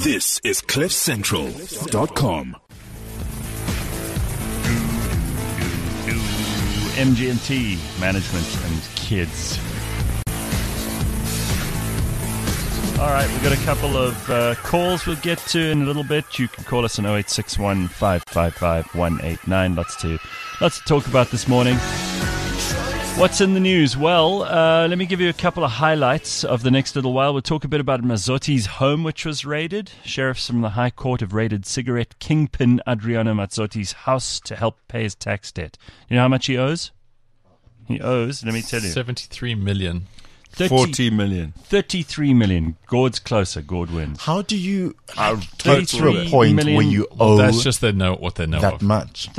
This is CliffCentral.com. MG&T, Management and Kids. All right, we've got a couple of calls we'll get to in a little bit. You can call us on 0861 555 189. Lots to talk about this morning. What's in the news? Well, let me give you a couple of highlights of the next little while. We'll talk a bit about Mazotti's home, which was raided. Sheriffs from the High Court have raided cigarette kingpin Adriano Mazzotti's house to help pay his tax debt. You know how much he owes? He owes, let me tell you, 73 million. 40 million. 33 million. Gord's closer. Gord wins. How do you get 33 to a point million, where you owe That's just what they know that of. much?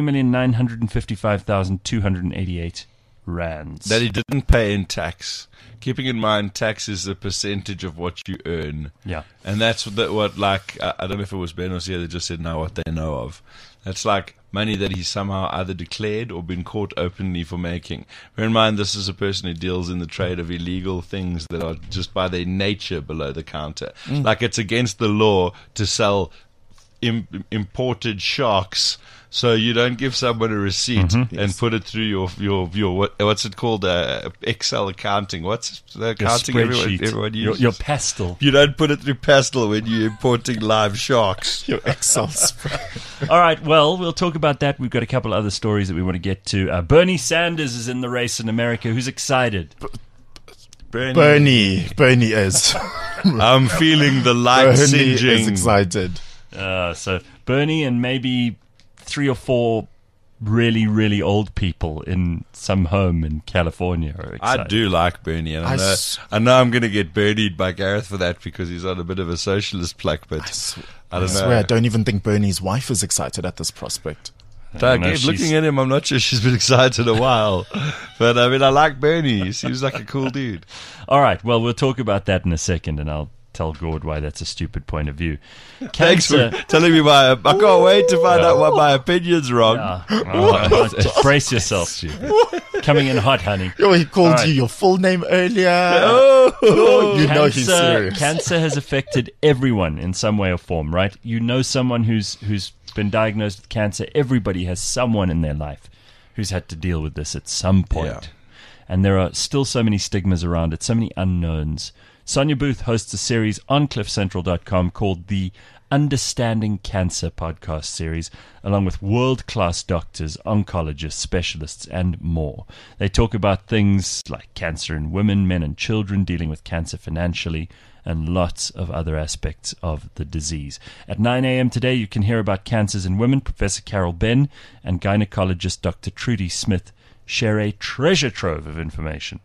33,955,288 rands. That he didn't pay in tax. Keeping in mind, tax is a percentage of what you earn. Yeah. And that's what I don't know if it was Ben or Sia that just said now what they know of. That's like money that he's somehow either declared or been caught openly for making. Bear in mind, this is a person who deals in the trade of illegal things that are just by their nature below the counter. Like it's against the law to sell imported sharks. So you don't give someone a receipt and put it through your what's it called, Excel accounting. What's the accounting everyone uses? Your pastel. You don't put it through pastel when you're importing live sharks. Your Excel spread. All right, well, we'll talk about that. We've got a couple other stories that we want to get to. Bernie Sanders is in the race in America. Who's excited? Bernie is. I'm feeling the light Bernie singeing. is excited. So Bernie and maybe 3 or 4 really, really old people in some home in California are excited. I do like Bernie, and I know I'm going to get birdied by Gareth for that because he's on a bit of a socialist plaque, but I don't know. I don't even think Bernie's wife is excited at this prospect. Looking at him, I'm not sure she's been excited a while. But I mean, I like Bernie. He seems like a cool dude. All right, well, we'll talk about that in a second, and I'll tell Gord why that's a stupid point of view. Thanks for telling me I can't wait to find out why my opinion's wrong. Just brace yourself, stupid. Coming in hot, honey. Oh, he called you your full name earlier. You know he's serious. Cancer has affected everyone in some way or form, right? You know someone who's been diagnosed with cancer. Everybody has someone in their life who's had to deal with this at some point. Yeah. And there are still so many stigmas around it, so many unknowns. Sonia Booth hosts a series on CliffCentral.com called the Understanding Cancer podcast series, along with world-class doctors, oncologists, specialists, and more. They talk about things like cancer in women, men, and children, dealing with cancer financially, and lots of other aspects of the disease. At 9 a.m. today, you can hear about cancers in women. Professor Carol Ben and gynecologist Dr. Trudy Smith share a treasure trove of information.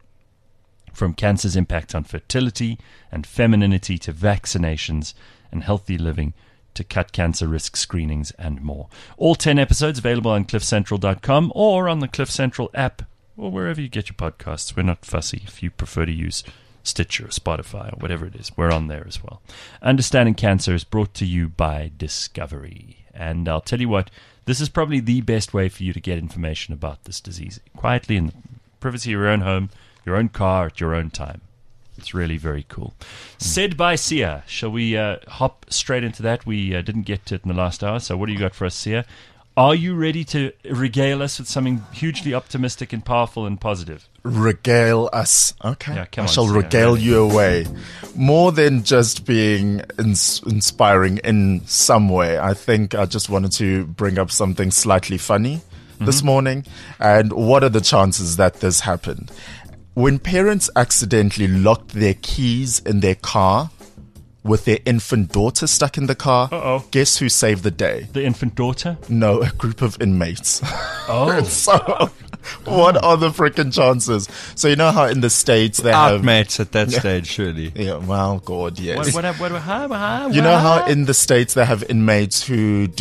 From cancer's impact on fertility and femininity to vaccinations and healthy living to cut cancer risk screenings and more. All 10 episodes available on CliffCentral.com or on the Cliff Central app or wherever you get your podcasts. We're not fussy if you prefer to use Stitcher or Spotify or whatever it is. We're on there as well. Understanding Cancer is brought to you by Discovery. And I'll tell you what, this is probably the best way for you to get information about this disease. Quietly in the privacy of your own home, your own car, at your own time. It's really very cool. Said by Sia. Shall we hop straight into that? We didn't get to it in the last hour, so what do you got for us, Sia? Are you ready to regale us with something hugely optimistic and powerful and positive? Regale us. Okay. Yeah, I shall regale you away. More than just being inspiring in some way, I think I just wanted to bring up something slightly funny this morning. And what are the chances that this happened? When parents accidentally locked their keys in their car with their infant daughter stuck in the car, guess who saved the day? The infant daughter? No, a group of inmates. Oh. So, what are the freaking chances? So you know how in the States they have... Outmates at that stage, surely. Yeah, well, God, yes. What, You know how in the States they have inmates who do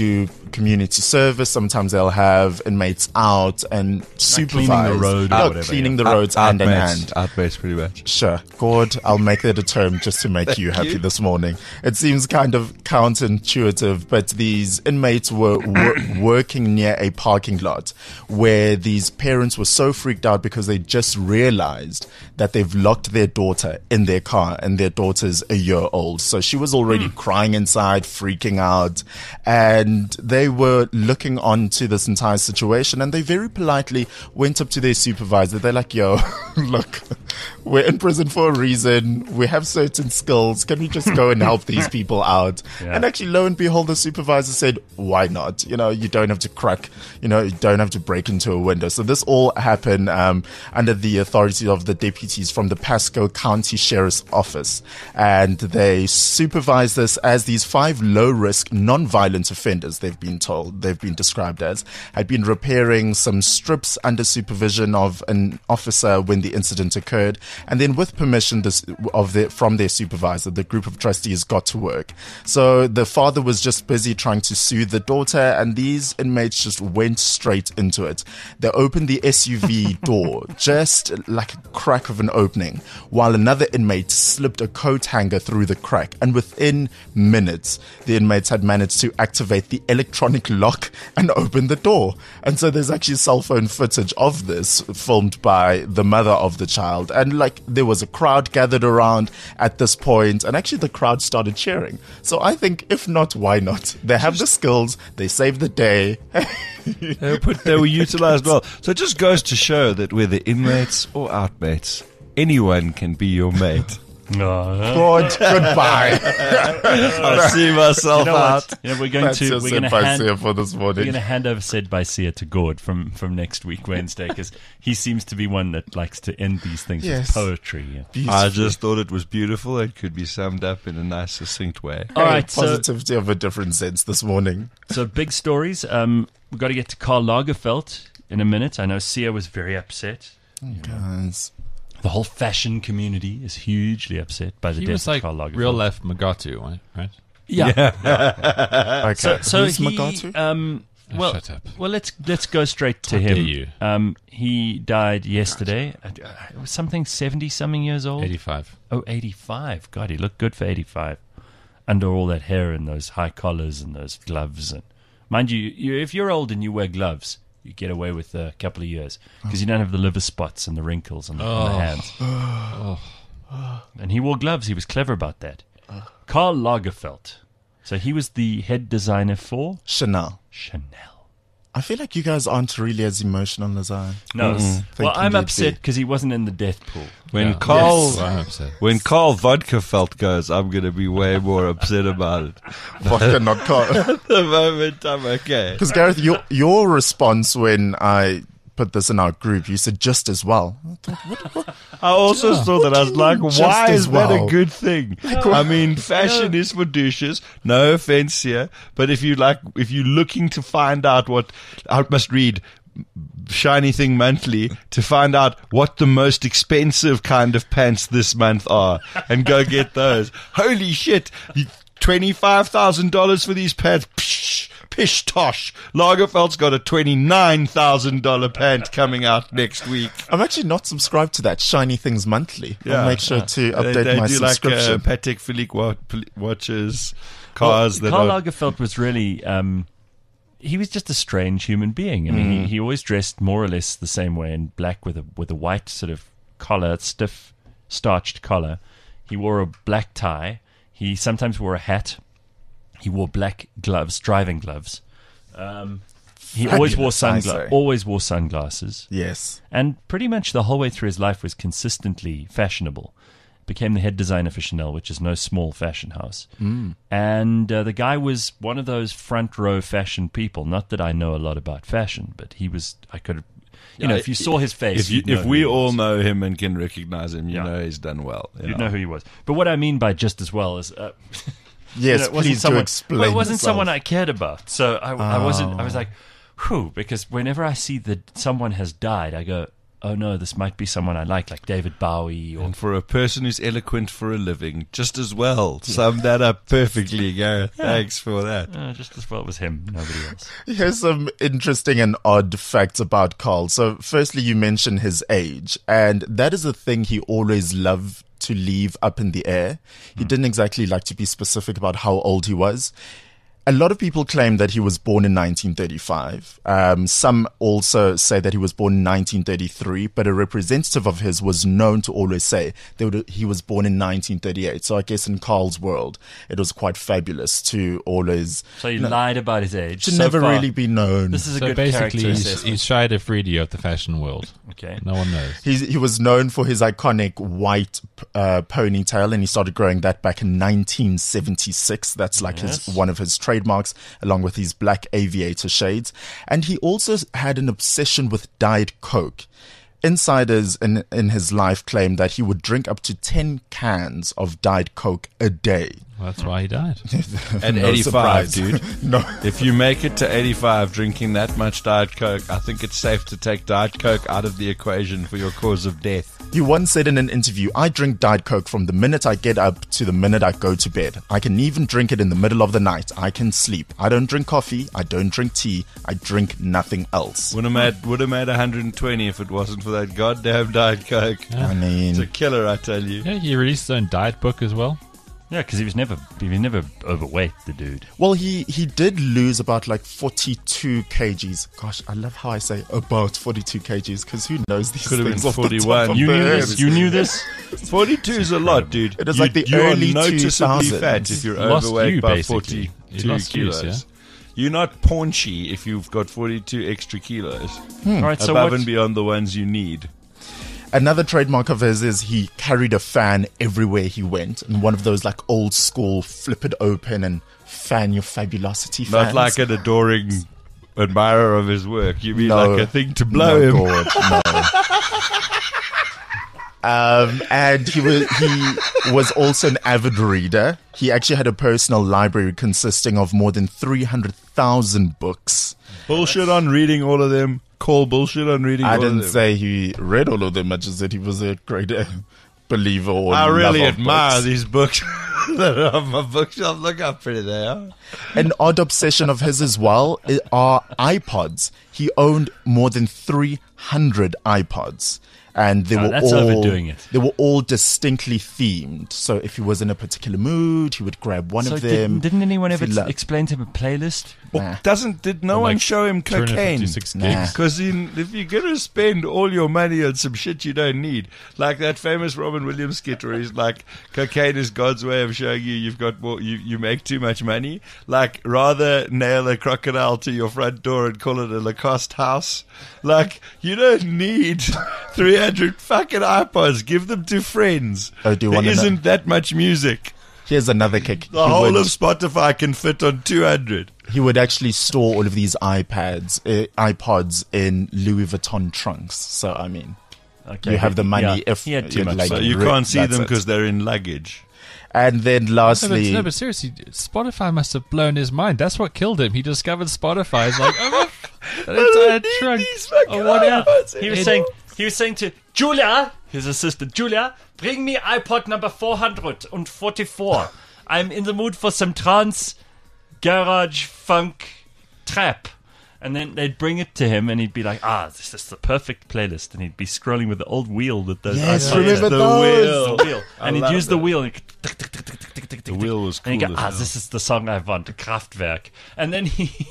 community service. Sometimes they'll have inmates out and supervise. cleaning the road or Yeah, whatever, cleaning yeah. the roads hand in hand. Outmates, pretty much. Sure. God, I'll make that a term just to make you happy this morning. It seems kind of counterintuitive, but these inmates were working near a parking lot where these parents were so freaked out because they just realized that they've locked their daughter in their car, and their daughter's a year old. So she was already crying inside, freaking out, and they were looking onto this entire situation, and they very politely went up to their supervisor. They're like, yo, look, we're in prison for a reason. We have certain skills. Can we just go and help these people out? Yeah. And actually, lo and behold, the supervisor said, why not? You know, you don't have to crack, you don't have to break into a window. So this all happened under the authority of the deputies from the Pasco County Sheriff's Office. And they supervised this as these 5 low-risk, non-violent offenders, they've been described as, had been repairing some strips under supervision of an officer when the incident occurred. And then with permission from their supervisor, the group of trustees got to work. So the father was just busy trying to soothe the daughter, and these inmates just went straight into it. They opened the SUV door, just like a crack of an opening, while another inmate slipped a coat hanger through the crack. And within minutes, the inmates had managed to activate the electronic lock and open the door. And so there's actually cell phone footage of this filmed by the mother of the child. And like there was a crowd gathered around at this point, and actually the crowd started cheering. So I think, if not, why not? They have the skills, they saved the day. They were utilized well. So it just goes to show that whether inmates or outmates, anyone can be your mate. God, goodbye. I see myself out. We're going That's to your we're going to Sid hand Basia for this we're morning. going to hand over Sid Basia to Gord from next week Wednesday, because he seems to be one that likes to end these things with Yes. poetry. Yeah. Beautiful. I just thought it was beautiful. It could be summed up in a nice, succinct way. All right, so Positivity of a different sense this morning. big stories. We've got to get to Karl Lagerfeld in a minute. I know Sia was very upset. Guys. The whole fashion community is hugely upset by the He death was of like Karl Lagerfeld. real life Magatu, right? Yeah. Okay. So Who's he, Magatu? well, shut up. well, let's go straight to How him. dare you. He died yesterday. It was something 70-something years old. 85. Oh, 85. God, he looked good for 85. Under all that hair and those high collars and those gloves. And mind you, if you're old and you wear gloves, you get away with a couple of years because you don't have the liver spots and the wrinkles on the hands. And he wore gloves. He was clever about that. Karl Lagerfeld. So he was the head designer for Chanel. Chanel. I feel like you guys aren't really as emotional as I. No. Well, Thinking I'm you'd upset be. because he wasn't in the death pool. When Yeah. Carl, Yes. I'm upset. when Carl Vodkafelt goes, I'm going to be way more upset about it. Vodka, not car. At the moment, I'm okay. Because Gareth, your response when I put this in our group, you said just as well. I also saw that. I was like, Just why as is that well. a good thing? I mean, fashion is for douches. No offense here. But if you're looking to find out I must read Shiny Thing Monthly to find out what the most expensive kind of pants this month are and go get those. Holy shit. $25,000 for these pants. Psh, pish tosh. Lagerfeld's got a $29,000 pant coming out next week. I'm actually not subscribed to that Shiny Things Monthly. I'll make sure to update They my do subscription. like Patek Philippe watches, cars that Karl are... Lagerfeld was really... he was just a strange human being. I mean, he always dressed more or less the same way in black with a white sort of collar, stiff, starched collar. He wore a black tie. He sometimes wore a hat. He wore black gloves, driving gloves. He always wore Fabulous, I say. always wore sunglasses. Yes. And pretty much the whole way through his life was consistently fashionable. Became the head designer for Chanel, which is no small fashion house. And the guy was one of those front row fashion people. Not that I know a lot about fashion, but he was. I could, if you saw his face, If we all know him and can recognize him, you know he's done well. you'd know who he was. But what I mean by just as well is, Yes, it wasn't please do someone, explain. well, it wasn't yourself. someone I cared about. So I wasn't. I was like, whew, because whenever I see that someone has died, I go, oh no, this might be someone I like David Bowie or And for a person who's eloquent for a living, just as well. Sum that up perfectly, Gareth. Thanks for that. just as well it was him, nobody else. Here's some interesting and odd facts about Carl. So, firstly, you mentioned his age, and that is a thing he always loved to leave up in the air. He didn't exactly like to be specific about how old he was. A lot of people claim that he was born in 1935. Some also say that he was born in 1933, but a representative of his was known to always say that he was born in 1938. So I guess in Carl's world, it was quite fabulous to always... So he lied about his age. to so never far. really be known. This is a So good basically, character he's assessment. Shia DeFredio of the fashion world. Okay. No one knows. He was known for his iconic white ponytail, and he started growing that back in 1976. That's like one of his trademarks, along with his black aviator shades. And he also had an obsession with Diet Coke. Insiders in his life claim that he would drink up to 10 cans of Diet Coke a day. Well, that's why he died. At No 85, surprise. dude. No. If you make it to 85 drinking that much Diet Coke, I think it's safe to take Diet Coke out of the equation for your cause of death. He once said in an interview, I drink Diet Coke from the minute I get up to the minute I go to bed. I can even drink it in the middle of the night. I can sleep. I don't drink coffee. I don't drink tea. I drink nothing else. Would have made 120 if it wasn't for that goddamn Diet Coke. I It's a mean, killer, I tell you. Yeah, he released his own diet book as well. Yeah, because he was never overweight, the dude. well, he did lose about like 42 kgs. Gosh, I love how I say about 42 kgs because who knows these Could have things been off the top 41. of You their knew heads. this? You knew this? 42 is a lot, dude. It is like the you early are noticeably 2000s. fat if you're Lost overweight you, by basically. 42 You lost you, kilos. yeah? You're not paunchy if you've got 42 extra kilos. All right, so Above what, and beyond the ones you need. Another trademark of his is he carried a fan everywhere he went, and one of those like old school flip it open and fan your fabulosity fans. Not like an adoring admirer of his work. You mean No. like a thing to blow No, him. God, no. And he was also an avid reader. He actually had a personal library consisting of more than 300,000 books. Bullshit on reading all of them. Call bullshit on reading I all didn't of them. say he read all of them. I just said he was a great believer or I really lover of admire books. these books that are on my bookshelf. Look how pretty they are. An odd obsession of his as well are iPods. He owned more than 300 iPods. And they No, were that's all overdoing it. They were all distinctly themed. So if he was in a particular mood, he would grab one so of them. didn't anyone if ever he loved- explain to him a playlist? Nah. Did no Or one like show him cocaine? 256 Nah. gigs. Because if you're going to spend all your money on some shit you don't need, like that famous Robin Williams skit where he's like, cocaine is God's way of showing you you've got more, you make too much money. Like, rather nail a crocodile to your front door and call it a Lacoste house. Like, you don't need 300 fucking iPods. Give them to friends. Oh, do you There wanna know? isn't that much music. Here's another kick. The whole of Spotify can fit on 200. He would actually store all of these iPods in Louis Vuitton trunks. So, I mean, Okay, you have the money yeah, if he had too you'd much. like So money. you Rip, can't see that's them it. because they're in luggage. And then lastly, No, but seriously, Spotify must have blown his mind. That's what killed him. He discovered Spotify. He's like, oh, an entire trunk. Oh, what else? He was saying to Julia, his assistant, Julia, bring me iPod number 444. I'm in the mood for some trance, garage, funk, trap. And then they'd bring it to him, and he'd be like, this is the perfect playlist. And he'd be scrolling with the old wheel that does. Yes, iPods. remember the those. The wheel. And he'd love use the that. wheel. And The wheel was cool. and he'd go, as hell. this is the song I want, Kraftwerk. And then he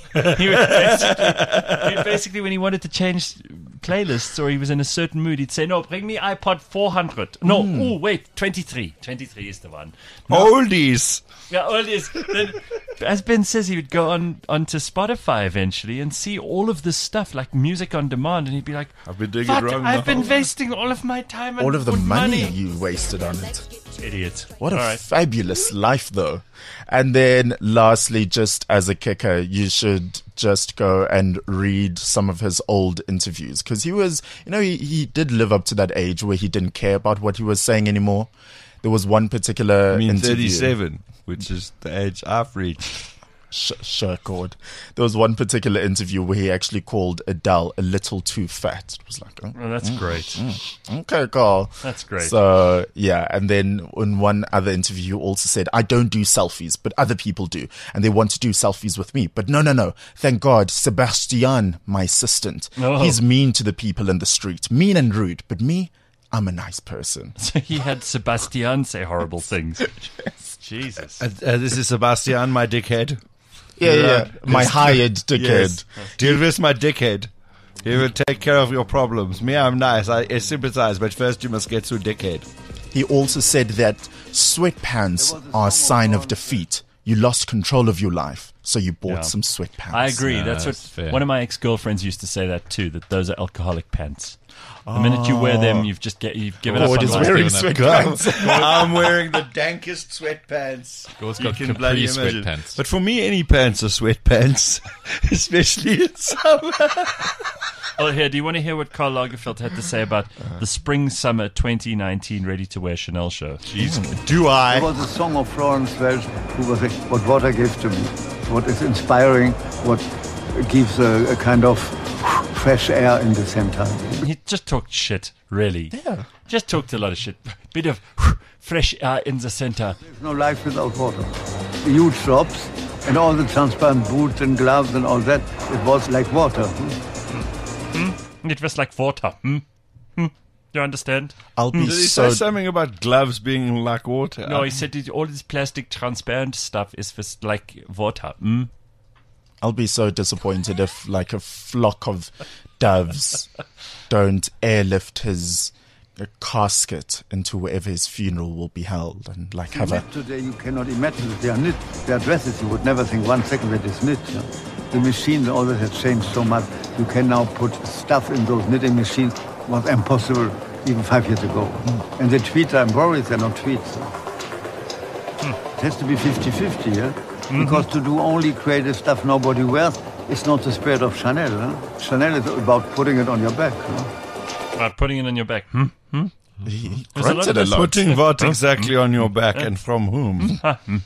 would basically, when he wanted to change playlists or he was in a certain mood, he'd say, no, bring me iPod 400. No, wait, 23. 23 is the one. Oldies. Yeah, all this. Then, as Ben says, he would go onto Spotify eventually and see all of this stuff, like music on demand, and he'd be like, I've been doing fuck, it wrong. I've the been whole- wasting all of my time and all of the good money you wasted on it. Idiot. What a All right. fabulous life, though. And then lastly, just as a kicker, you should just go and read some of his old interviews. Because he was, he did live up to that age where he didn't care about what he was saying anymore. There was one particular I mean, interview. 37, which is the age I've reached. Shirkord. There was one particular interview where he actually called Adele a little too fat. It was like, oh, Oh, that's great. okay, Carl. That's great. So, yeah. And then in one other interview, he also said, I don't do selfies, but other people do. And they want to do selfies with me. But no. Thank God, Sebastian, my assistant, Oh. he's mean to the people in the street. Mean and rude. But me, I'm a nice person. So he had Sebastian say horrible things. Jesus. This is Sebastian, my dickhead. Yeah. My hired dickhead. Yes. Deal with my dickhead. He will take care of your problems. Me, I'm nice. I sympathize, but first you must get through dickhead. He also said that sweatpants are a sign of defeat. You lost control of your life, so you bought Yeah. some sweatpants. I agree. No, that's what that's fair. one of my ex-girlfriends used to say that too. That those are alcoholic pants. The minute you wear them, you've given up Gord on is life. wearing given up. sweatpants. I'm wearing the dankest sweatpants. Gord's You got can Capri bloody imagine. sweatpants. But for me, any pants are sweatpants, especially in summer. Oh, here, do you want to hear what Karl Lagerfeld had to say about the Spring-Summer 2019 ready-to-wear Chanel show? Do There I? was a song of Florence Welch who was saying, what water gives to me, what is inspiring, what gives a kind of fresh air in the same time. He just talked shit, really. Yeah. Just talked a lot of shit. Bit of fresh air in the center. There's no life without water. The huge drops and all the transparent boots and gloves and all that, it was like water. It was like water. You understand? I'll be Did he so. say something about gloves being like water? No, he said all this plastic transparent stuff is just like water. I'll be so disappointed if, like, a flock of doves don't airlift his casket into wherever his funeral will be held, and like have a. Today you cannot imagine that they are knit. They are dresses. You would never think 1 second that it's knit. Yeah? The machine, all that has changed so much. You can now put stuff in those knitting machines. Was impossible even 5 years ago. And the tweets are embroideries, they're not tweets. It has to be 50-50, yeah? Because to do only creative stuff nobody wears is not the spirit of Chanel. Huh? Chanel is about putting it on your back. Huh? Putting it on your back. He There's a lot grunted of a lot. Putting what exactly on your back and from whom?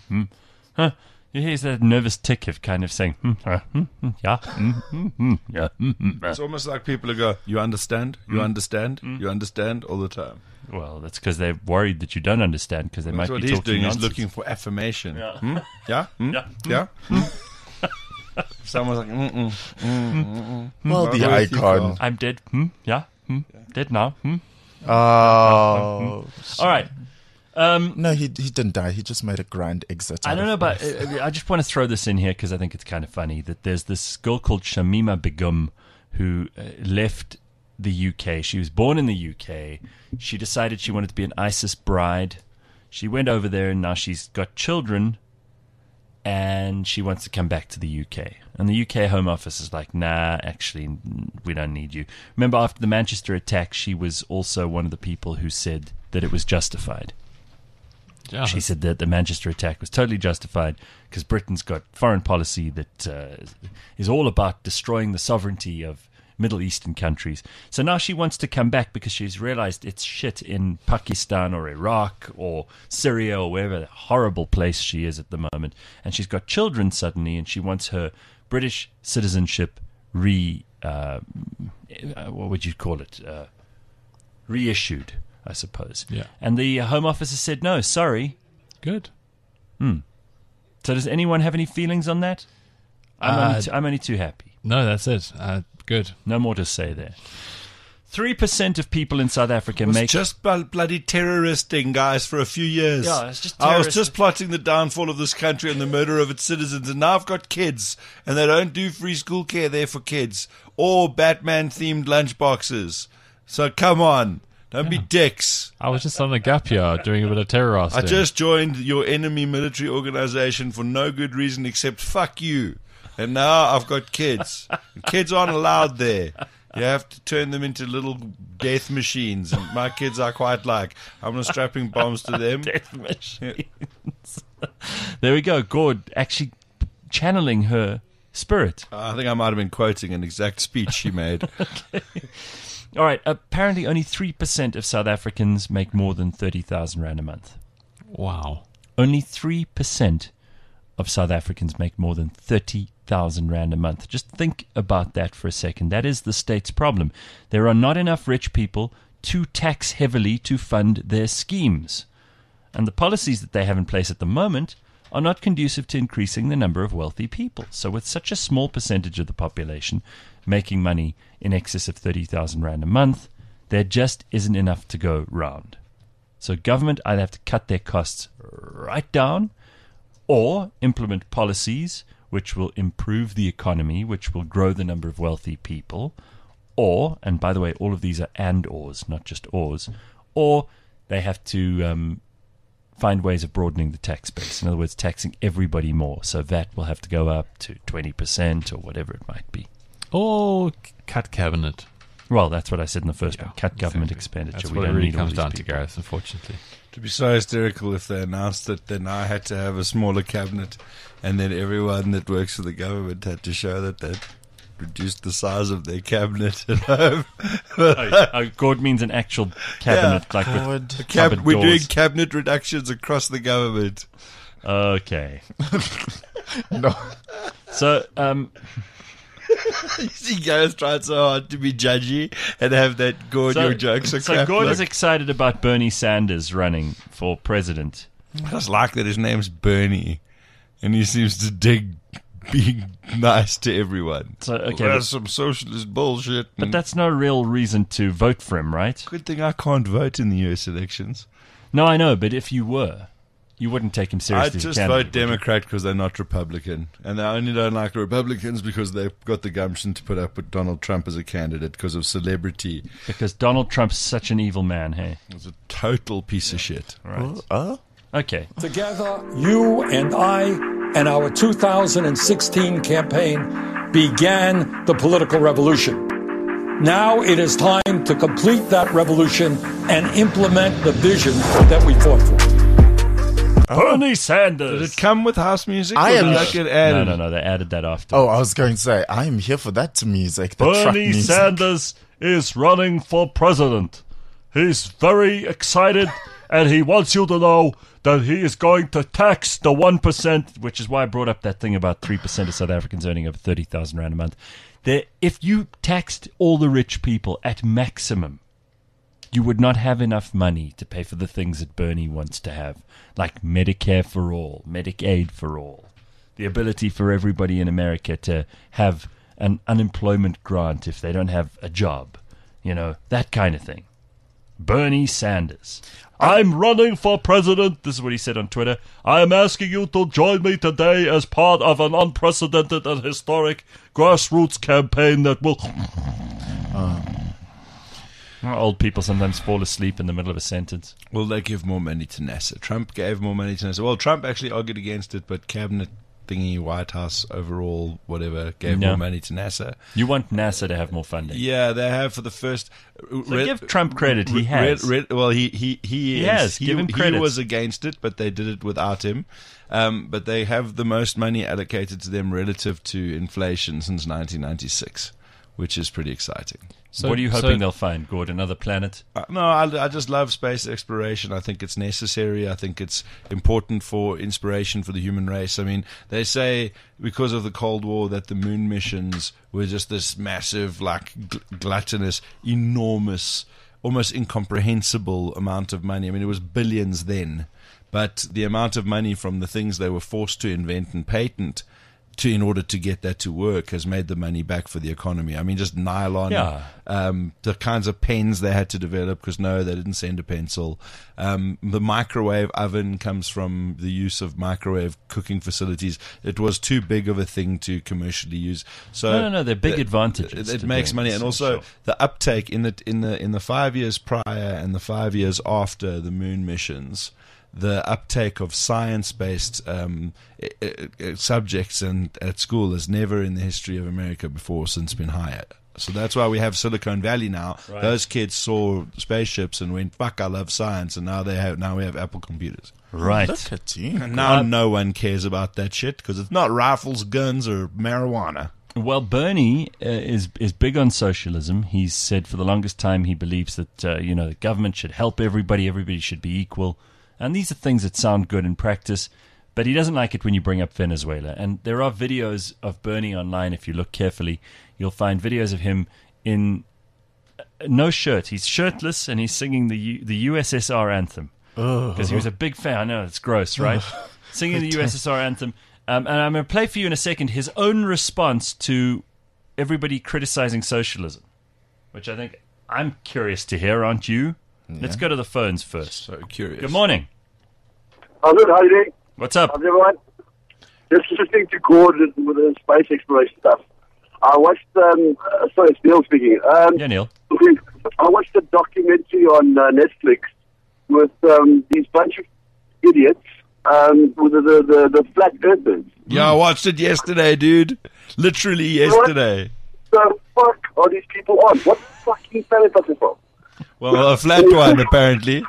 You hear that nervous tick of kind of saying, yeah, yeah. It's almost like people who go, you understand, you understand, you understand all the time. Well, that's because they're worried that you don't understand because they That's might what be he's talking doing. nonsense. He's looking for affirmation. Yeah. Hmm? Yeah? Hmm? Yeah. Yeah? Someone's like, Well, the Where is he icon. I'm dead. Yeah. Dead now. Oh. All right. No, he didn't die. He just made a grand exit. I out don't of know it. about. I just want to throw this in here because I think it's kind of funny that there's this girl called Shamima Begum who left the UK. She was born in the UK. She decided she wanted to be an ISIS bride. She went over there and now she's got children and she wants to come back to the UK. And the UK Home Office is like, nah, actually, we don't need you. Remember, after the Manchester attack, she was also one of the people who said that it was justified. Yeah. She said that the Manchester attack was totally justified because Britain's got foreign policy that is all about destroying the sovereignty of Middle Eastern countries. So now she wants to come back because she's realized it's shit in Pakistan or Iraq or Syria or wherever horrible place she is at the moment. And she's got children suddenly and she wants her British citizenship what would you call it? Reissued, I suppose. Yeah. And the Home Office has said, no, sorry. Good. So does anyone have any feelings on that? I'm only too happy. No, that's it. Good. No more to say there. 3% of people in South Africa It was make... just bloody terroristing, guys, for a few years. Yeah, it's just I was terrorist- just plotting the downfall of this country and the murder of its citizens, and now I've got kids, and they don't do free school care there for kids, or Batman-themed lunchboxes. So come on, don't be dicks. I was just on a gap year doing a bit of terroristing. I just joined your enemy military organization for no good reason except fuck you. And now I've got kids. Kids aren't allowed there. You have to turn them into little death machines. And my kids are quite like, I'm not strapping bombs to them. Death machines. There we go. Gord actually channeling her spirit. I think I might have been quoting an exact speech she made. All right. Apparently only 3% of South Africans make more than 30,000 Rand a month. Wow. Only 3% of South Africans make more than 30,000 Rand a month. Just think about that for a second. That is the state's problem. There are not enough rich people to tax heavily to fund their schemes. And the policies that they have in place at the moment are not conducive to increasing the number of wealthy people. So with such a small percentage of the population making money in excess of 30,000 Rand a month, there just isn't enough to go round. So government either have to cut their costs right down or implement policies which will improve the economy, which will grow the number of wealthy people, or, and by the way, all of these are and/ors, not just ors, or they have to find ways of broadening the tax base. In other words, taxing everybody more. So VAT will have to go up to 20% or whatever it might be. Or cut cabinet. Well, that's what I said in the first one. Cut government expenditure. That's We what it don't really need all comes these down to, people. Gareth, unfortunately. To be so hysterical if they announced that then I had to have a smaller cabinet, and then everyone that works for the government had to show that they'd reduced the size of their cabinet at home. Gord means an actual cabinet, like with God. cupboard We're doing doors. cabinet reductions across the government. Okay. No. So, You see guys trying so hard to be judgy and have that Gord, your jokes are so crap. Gord Look, is excited about Bernie Sanders running for president. I just like that his name's Bernie, and he seems to dig being nice to everyone. So, okay, That's some socialist bullshit. but that's no real reason to vote for him, right? Good thing I can't vote in the US elections. No, I know, but if you were, you wouldn't take him seriously. I'd as a just candidate, vote would you? Democrat because they're not Republican. And they only don't like Republicans because they've got the gumption to put up with Donald Trump as a candidate because of celebrity. Because Donald Trump's such an evil man, hey? He's a total piece of shit. Right. Okay. Together, you and I and our 2016 campaign began the political revolution. Now it is time to complete that revolution and implement the vision that we fought for. Bernie Sanders! Did it come with house music? I or am- did that get added? No, they added that after. Oh, I was going to say, I am here for that music. The truck Bernie music. Sanders is running for president. He's very excited, and he wants you to know that he is going to tax the 1%, which is why I brought up that thing about 3% of South Africans earning over 30,000 Rand a month. If you taxed all the rich people at maximum, you would not have enough money to pay for the things that Bernie wants to have, like Medicare for all, Medicaid for all, the ability for everybody in America to have an unemployment grant if they don't have a job, that kind of thing. Bernie Sanders. I'm running for president. This is what he said on Twitter. I am asking you to join me today as part of an unprecedented and historic grassroots campaign that will... Old people sometimes fall asleep in the middle of a sentence. Will they give more money to NASA? Trump gave more money to NASA. Well, Trump actually argued against it, but cabinet thingy, White House, overall, whatever, gave No. more money to NASA. You want NASA to have more funding. Yeah, they have for the first. So give Trump credit. He has. Well, he is. has. Give him credit. He was against it, but they did it without him. But they have the most money allocated to them relative to inflation since 1996, which is pretty exciting. So, What are you hoping they'll find, Gord? Another planet? No, I just love space exploration. I think it's necessary. I think it's important for inspiration for the human race. I mean, they say because of the Cold War that the moon missions were just this massive, gluttonous, enormous, almost incomprehensible amount of money. I mean, it was billions then, but the amount of money from the things they were forced to invent and patent in order to get that to work has made the money back for the economy. I mean, just nylon, the kinds of pens they had to develop because they didn't send a pencil. The microwave oven comes from the use of microwave cooking facilities. It was too big of a thing to commercially use. So No, they're big advantages. It to makes doing money, this, and also sure. the uptake in the 5 years prior and the 5 years after the moon missions. The uptake of science-based subjects at school has never in the history of America before since been higher. So that's why we have Silicon Valley now. Right. Those kids saw spaceships and went, "Fuck, I love science," and now we have Apple computers. Right. Look at you. And now no one cares about that shit because it's not rifles, guns, or marijuana. Well, Bernie is big on socialism. He's said for the longest time he believes that the government should help everybody. Everybody should be equal. And these are things that sound good in practice, But he doesn't like it when you bring up Venezuela. And there are videos of Bernie online. If you look carefully, you'll find videos of him in no shirt. He's shirtless and he's singing the USSR anthem. Because he was a big fan. I know, it's gross, right? Singing the USSR anthem. And I'm going to play for you in a second his own response to everybody criticizing socialism, which I think I'm curious to hear, aren't you? Yeah. Let's go to the phones first. So curious. Good morning. I'm good. How are you doing? What's up? How's everyone? Just listening to Gordon with the space exploration stuff. I watched, sorry, it's Neil speaking. Yeah, Neil. I watched a documentary on Netflix with these bunch of idiots with the flat earthers. Yeah, I watched it yesterday, dude. Literally yesterday. What the fuck are these people on? What fucking planet are they from? Well, a flat one, apparently.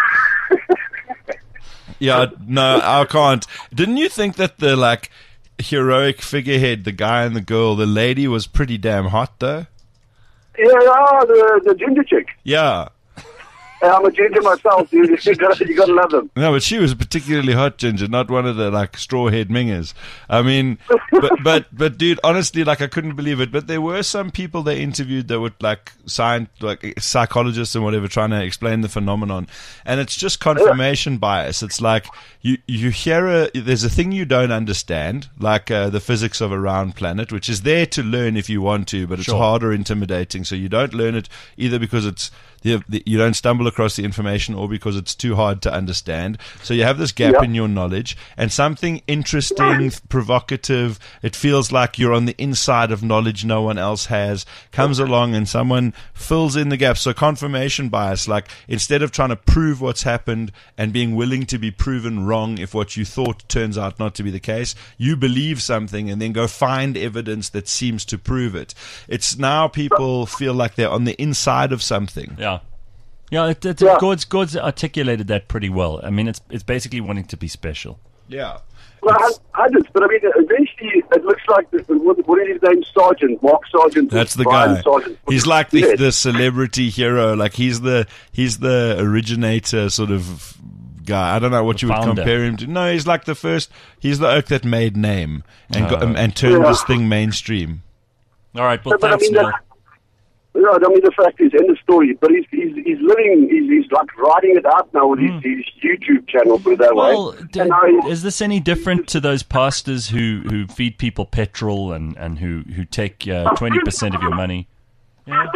Yeah, no, I can't. Didn't you think that the, like, heroic figurehead, the guy and the girl, the lady was pretty damn hot, though? Yeah, the ginger chick. Yeah. I'm a ginger myself, dude. You gotta love them. No, but she was a particularly hot ginger, not one of the like straw-haired mingers. I mean, but dude, honestly, like I couldn't believe it. But there were some people they interviewed that were like psychologists and whatever, trying to explain the phenomenon, and it's just confirmation bias. It's like you hear there's a thing you don't understand, like the physics of a round planet, which is there to learn if you want to, but it's hard or intimidating, so you don't learn it either because it's you don't stumble across the information or because it's too hard to understand. So you have this gap in your knowledge, and something interesting, provocative, it feels like you're on the inside of knowledge no one else has, comes along and someone fills in the gap. So confirmation bias, like instead of trying to prove what's happened and being willing to be proven wrong if what you thought turns out not to be the case, you believe something and then go find evidence that seems to prove it. It's now people feel like they're on the inside of something. Yeah, Gord's articulated that pretty well. I mean, it's basically wanting to be special. Yeah. Well, I did, but I mean, eventually it looks like what is his name? Sergeant, Mark Sergeant. That's the Brian guy. Sargent. He's like the celebrity hero. Like he's the originator sort of guy. I don't know what you would compare him to. No, he's like he's the oak that made name and turned this thing mainstream. All right, well, thanks, Neil. No, I mean, the fact is, end of story. But he's living, he's like writing it out now with his YouTube channel, put it that way. Is this any different to those pastors who feed people petrol and who take 20% of your money? Yeah.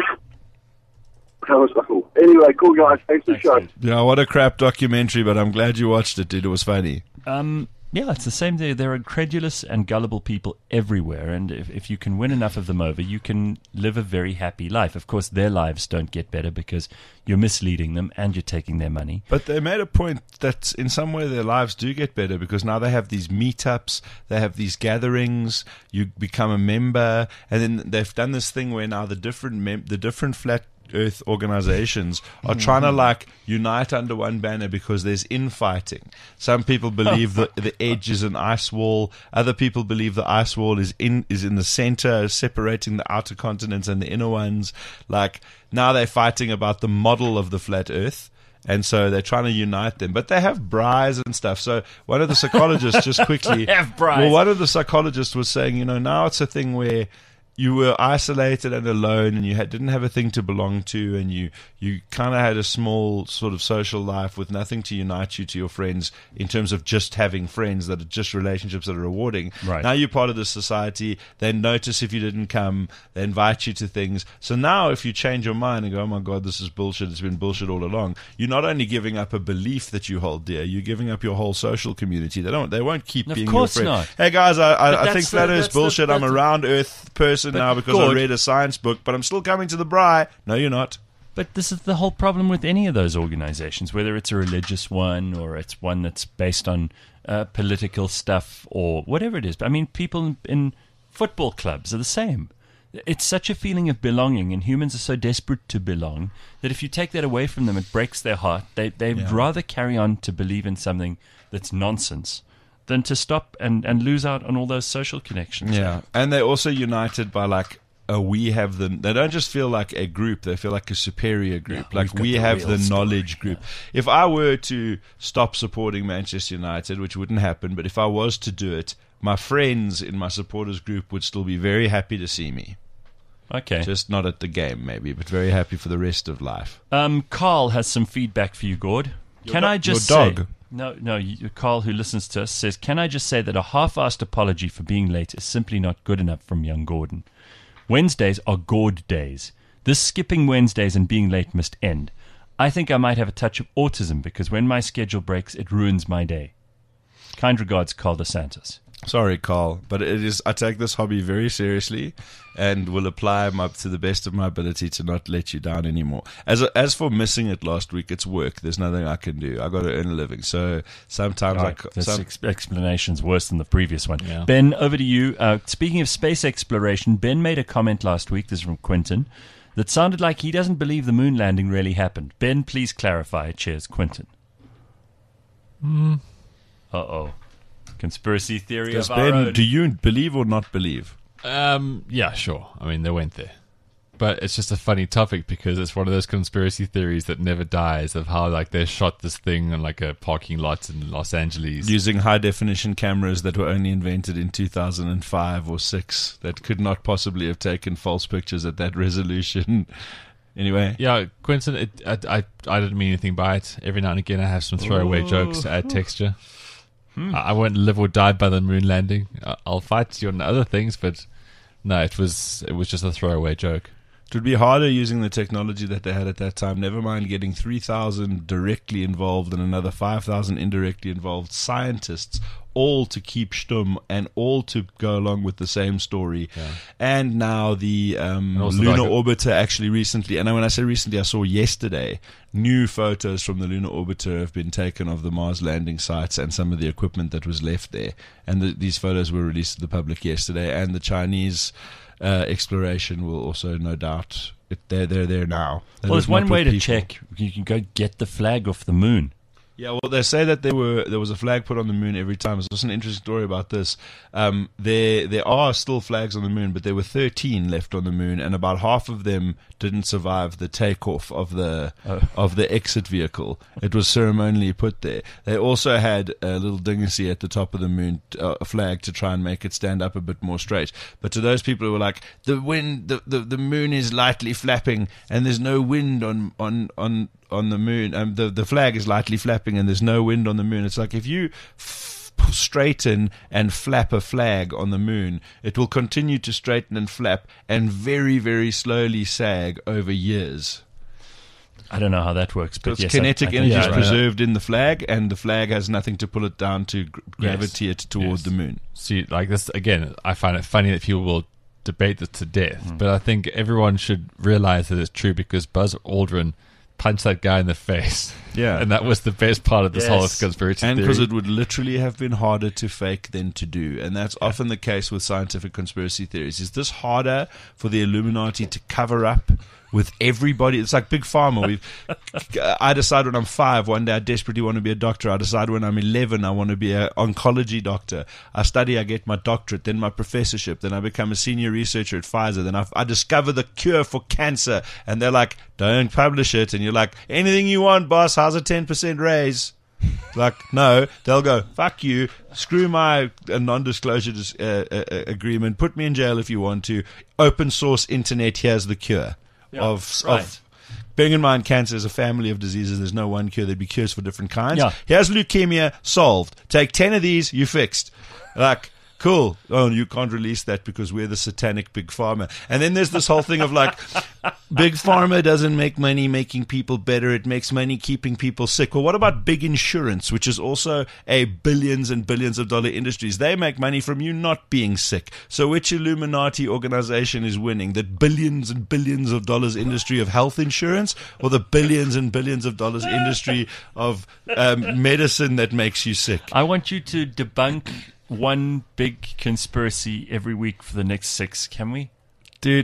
That was cool. Anyway, cool guys. Thanks for the show. Yeah, what a crap documentary, but I'm glad you watched it, dude. It was funny. Yeah, it's the same. There are incredulous and gullible people everywhere, and if you can win enough of them over, you can live a very happy life. Of course, their lives don't get better because you're misleading them and you're taking their money. But they made a point that in some way their lives do get better because now they have these meetups, they have these gatherings, you become a member, and then they've done this thing where now the different flat Earth organizations are trying to like unite under one banner because there's infighting. Some people believe that the edge is an ice wall. Other people believe the ice wall is in the center, separating the outer continents and the inner ones. Like now they're fighting about the model of the flat Earth. And so they're trying to unite them. But they have braais and stuff. So one of the psychologists just quickly... They have braais. Well, one of the psychologists was saying, now it's a thing where you were isolated and alone and you didn't have a thing to belong to, and you kind of had a small sort of social life with nothing to unite you to your friends in terms of just having friends that are just relationships that are rewarding. Right. Now you're part of the society. They notice if you didn't come. They invite you to things. So now if you change your mind and go, oh my God, this is bullshit, it's been bullshit all along, you're not only giving up a belief that you hold dear, you're giving up your whole social community. They won't keep being your friend. Not. Hey guys, I think flat Earth's bullshit. I'm a round Earth person now because I read a science book, but I'm still coming to the braai. No, you're not. But this is the whole problem with any of those organizations, whether it's a religious one or it's one that's based on political stuff or whatever it is. I mean, people in football clubs are the same. It's such a feeling of belonging, and humans are so desperate to belong that if you take that away from them, it breaks their heart. They'd rather carry on to believe in something that's nonsense than to stop and lose out on all those social connections. Yeah, and they're also united by like we have they don't just feel like a group, they feel like a superior group. Yeah, like we have the knowledge group. If I were to stop supporting Manchester United, which wouldn't happen, but if I was to do it, my friends in my supporters group would still be very happy to see me. Okay. Just not at the game, maybe, but very happy for the rest of life. Carl has some feedback for you, Gord. Can I just your dog? say... No, Carl, who listens to us, says, can I just say that a half-assed apology for being late is simply not good enough from young Gordon. Wednesdays are Gord days. This skipping Wednesdays and being late must end. I think I might have a touch of autism because when my schedule breaks, it ruins my day. Kind regards, Carl DeSantis. Sorry, Carl, but I take this hobby very seriously and will apply to the best of my ability to not let you down anymore. As for missing it last week, it's work. There's nothing I can do. I got to earn a living. So sometimes this explanation's worse than the previous one. Yeah. Ben, over to you. Speaking of space exploration, Ben made a comment last week, this is from Quinton, that sounded like he doesn't believe the moon landing really happened. Ben, please clarify. Cheers, Quinton. Uh-oh. Conspiracy theory of our own. Do you believe or not believe? Yeah, sure. I mean, they went there. But it's just a funny topic because it's one of those conspiracy theories that never dies of how, like, they shot this thing on, like, a parking lot in Los Angeles. Using high-definition cameras that were only invented in 2005 or 6 that could not possibly have taken false pictures at that resolution. Anyway. Yeah, Quinton, I didn't mean anything by it. Every now and again I have some throwaway jokes to add texture. I won't live or die by the moon landing. I'll fight you on other things, but no, it was just a throwaway joke. It would be harder using the technology that they had at that time. Never mind getting 3,000 directly involved and another 5,000 indirectly involved scientists, all to keep stum and all to go along with the same story. Yeah. And now the lunar orbiter actually recently, and when I say recently, I saw yesterday, new photos from the lunar orbiter have been taken of the Mars landing sites and some of the equipment that was left there. And these photos were released to the public yesterday, and the Chinese exploration will also, no doubt, they're there now. Well, there's one way to check. You can go get the flag off the moon. Yeah, well, they say that there was a flag put on the moon every time. There's an interesting story about this. There are still flags on the moon, but there were 13 left on the moon, and about half of them didn't survive the takeoff of the exit vehicle. It was ceremonially put there. They also had a little dingacy at the top of the moon, a flag to try and make it stand up a bit more straight. But to those people who were like, the moon is lightly flapping, and there's no wind on the moon, the flag is lightly flapping and there's no wind on the moon. It's like if you straighten and flap a flag on the moon, it will continue to straighten and flap and very, very slowly sag over years. I don't know how that works, but so yes, kinetic energy is preserved in the flag, and the flag has nothing to pull it down to gravity it toward the moon. See, like this again, I find it funny that people will debate this to death, but I think everyone should realize that it's true because Buzz Aldrin punched that guy in the face. Yeah. And that was the best part of this whole conspiracy theory. And because it would literally have been harder to fake than to do. And that's often the case with scientific conspiracy theories. Is this harder for the Illuminati to cover up with everybody? It's like Big Pharma. I decide when I'm 5, one day I desperately want to be a doctor. I decide when I'm 11, I want to be an oncology doctor. I study, I get my doctorate, then my professorship, then I become a senior researcher at Pfizer, then I discover the cure for cancer, and they're like, don't publish it, and you're like, anything you want, boss, how's a 10% raise? Like, no, they'll go, fuck you, screw my non-disclosure agreement, put me in jail if you want to, open source internet, here's the cure. Bearing in mind, cancer is a family of diseases. There's no one cure. There'd be cures for different kinds. Yeah. Here's leukemia, solved. Take 10 of these, you fixed. Like, cool. Oh, you can't release that because we're the satanic Big Pharma. And then there's this whole thing of like, Big Pharma doesn't make money making people better. It makes money keeping people sick. Well, what about big insurance, which is also a billions and billions of dollar industries? They make money from you not being sick. So which Illuminati organization is winning? The billions and billions of dollars industry of health insurance, or the billions and billions of dollars industry of medicine that makes you sick? I want you to debunk one big conspiracy every week for the next 6, can we? Dude,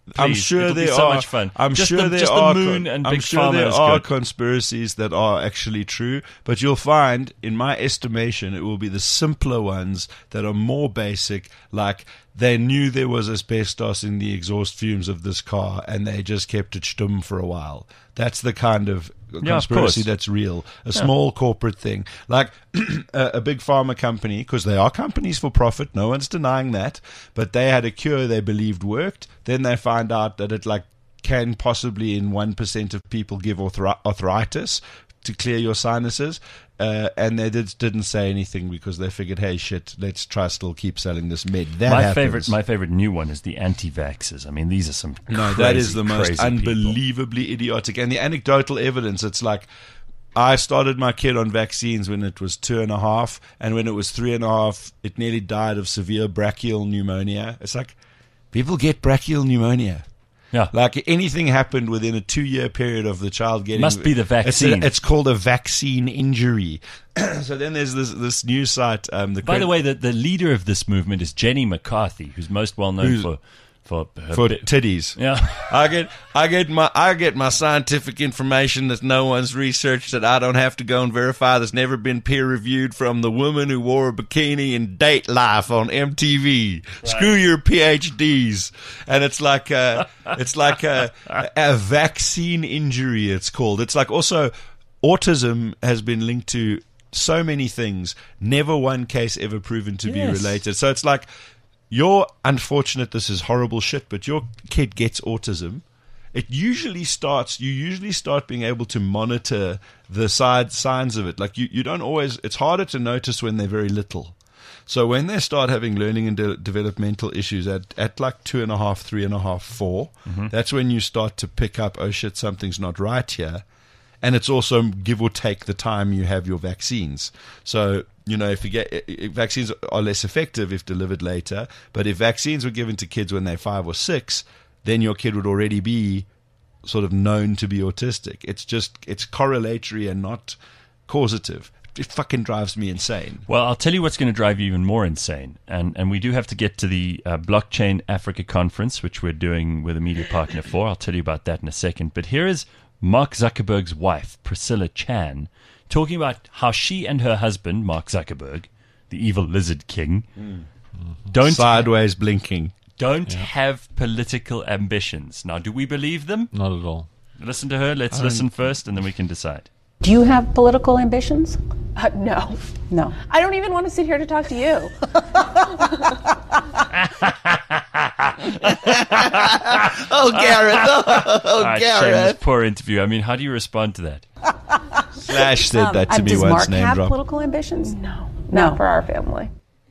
I'm Please, sure it'll be there so are. much fun. I'm Just sure the- there just the are. moon and I'm Big sure Pharma there is are good. conspiracies that are actually true, but you'll find, in my estimation, it will be the simpler ones that are more basic. Like they knew there was asbestos in the exhaust fumes of this car, and they just kept it stum for a while. That's the kind of conspiracy course. that's real. A small corporate thing, like a big pharma company, because they are companies for profit. No one's denying that. But they had a cure they believed worked. Then they find out that it can possibly in 1% of people give arthritis to clear your sinuses. And they didn't say anything because they figured, hey, shit, let's still keep selling this med. My favorite new one is the anti-vaxxers. I mean, these are some that is the most crazy unbelievably idiotic. And the anecdotal evidence, it's like, I started my kid on vaccines when it was 2.5, and when it was 3.5, it nearly died of severe brachial pneumonia. It's like, people get brachial pneumonia. Yeah. Like anything happened within a 2-year period of the child getting... Must be the vaccine. It's called a vaccine injury. So then there's this news site... By the way, the leader of this movement is Jenny McCarthy, who's most well known for titties. Yeah. I get my scientific information that no one's researched, that I don't have to go and verify, that's never been peer reviewed, from the woman who wore a bikini in Date Life on MTV. Right. Screw your PhDs. And it's like a vaccine injury, it's called. It's like, also autism has been linked to so many things, never one case ever proven to be related. So it's like, you're unfortunate, this is horrible shit, but your kid gets autism. You usually start being able to monitor the signs of it. Like you don't always, it's harder to notice when they're very little. So when they start having learning and developmental issues at like 2.5, 3.5, 4, that's when you start to pick up, oh shit, something's not right here. And it's also give or take the time you have your vaccines. So, if vaccines are less effective if delivered later, but if vaccines were given to kids when they're 5 or 6, then your kid would already be sort of known to be autistic. It's correlatory and not causative. It fucking drives me insane. Well, I'll tell you what's going to drive you even more insane. And we do have to get to the Blockchain Africa conference, which we're doing with a media partner for. I'll tell you about that in a second. But here is Mark Zuckerberg's wife, Priscilla Chan, talking about how she and her husband, Mark Zuckerberg, the evil lizard king, sideways blinking, don't have political ambitions. Now, do we believe them? Not at all. Listen to her. Let's listen first, and then we can decide. Do you have political ambitions? No. No. I don't even want to sit here to talk to you. Oh, Gareth. Oh, Gareth. Shameless poor interview. I mean, how do you respond to that? Slash said that to me does once. Mark Name have drop. political ambitions? No. Not for our family.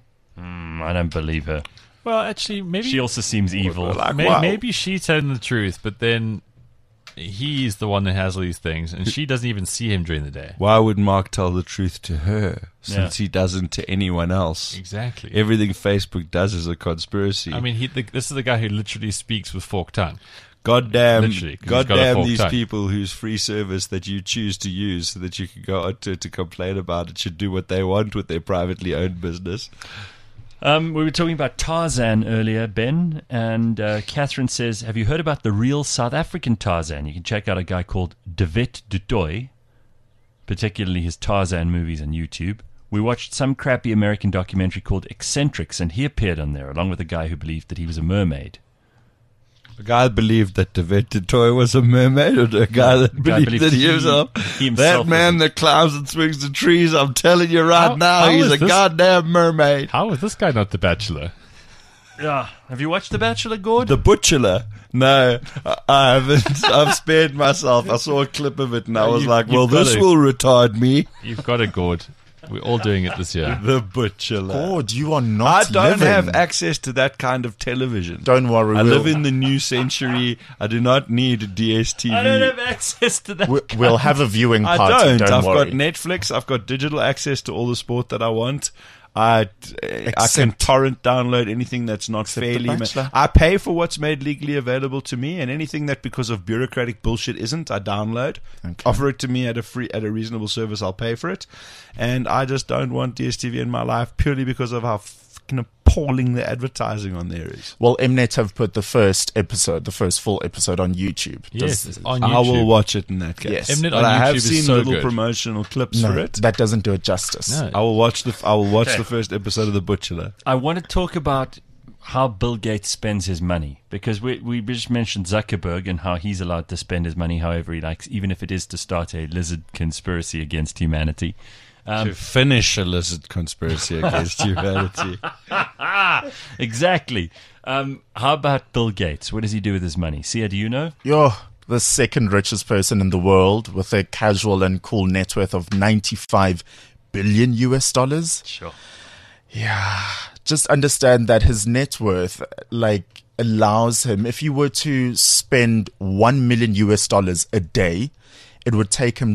I don't believe her. Well, actually, maybe She also seems evil. Like, maybe she's telling the truth, but then he's the one that has all these things, and she doesn't even see him during the day. Why would Mark tell the truth to her, since he doesn't to anyone else? Exactly. Everything Facebook does is a conspiracy. I mean, this is the guy who literally speaks with forked tongue. Goddamn Literally, 'cause he's got a forked these tongue. people whose free service that you choose to use so that you can go out to complain about it should do what they want with their privately owned business. We were talking about Tarzan earlier, Ben, and Catherine says, have you heard about the real South African Tarzan? You can check out a guy called David du Toit, particularly his Tarzan movies on YouTube. We watched some crappy American documentary called Eccentrics, and he appeared on there, along with a guy who believed that he was a mermaid. A guy believed that David du Toit was a mermaid, or a guy that believed that he himself that man that climbs and swings the trees, I'm telling you now, he's a goddamn mermaid. How is this guy not The Bachelor? Yeah. Have you watched The Bachelor, Gord? The Butcher? No, I haven't. I've spared myself. I saw a clip of it and I was like, well, this will retard me. You've got it, Gord. We're all doing it this year. The Butcher. God, you are not I don't living. have access to that kind of television. Don't worry. I live in the new century. I do not need DSTV. I don't have access to that. We'll have a viewing I party. don't. I've worry. got Netflix. I've got digital access to all the sport that I want. I can torrent download anything that's not fairly. I pay for what's made legally available to me, and anything that because of bureaucratic bullshit isn't, I download. Okay. Offer it to me at a reasonable service. I'll pay for it, and I just don't want DSTV in my life purely because of how fucking appalling the advertising on there is. Well, Mnet have put the first full episode on YouTube. Yes, it's on I YouTube. will watch it in that case. Yes. Mnet But on I have YouTube is seen so little good. promotional clips No, for it. that doesn't do it justice. No. I will watch the first episode of The Butcher. I want to talk about how Bill Gates spends his money, because we just mentioned Zuckerberg and how he's allowed to spend his money however he likes, even if it is to start a lizard conspiracy against humanity. To finish a lizard conspiracy against humanity. Exactly. How about Bill Gates? What does he do with his money? Sia, do you know? You're the second richest person in the world with a casual and cool net worth of $95 billion US. Sure. Yeah. Just understand that his net worth, allows him, if you were to spend $1 million US a day, it would take him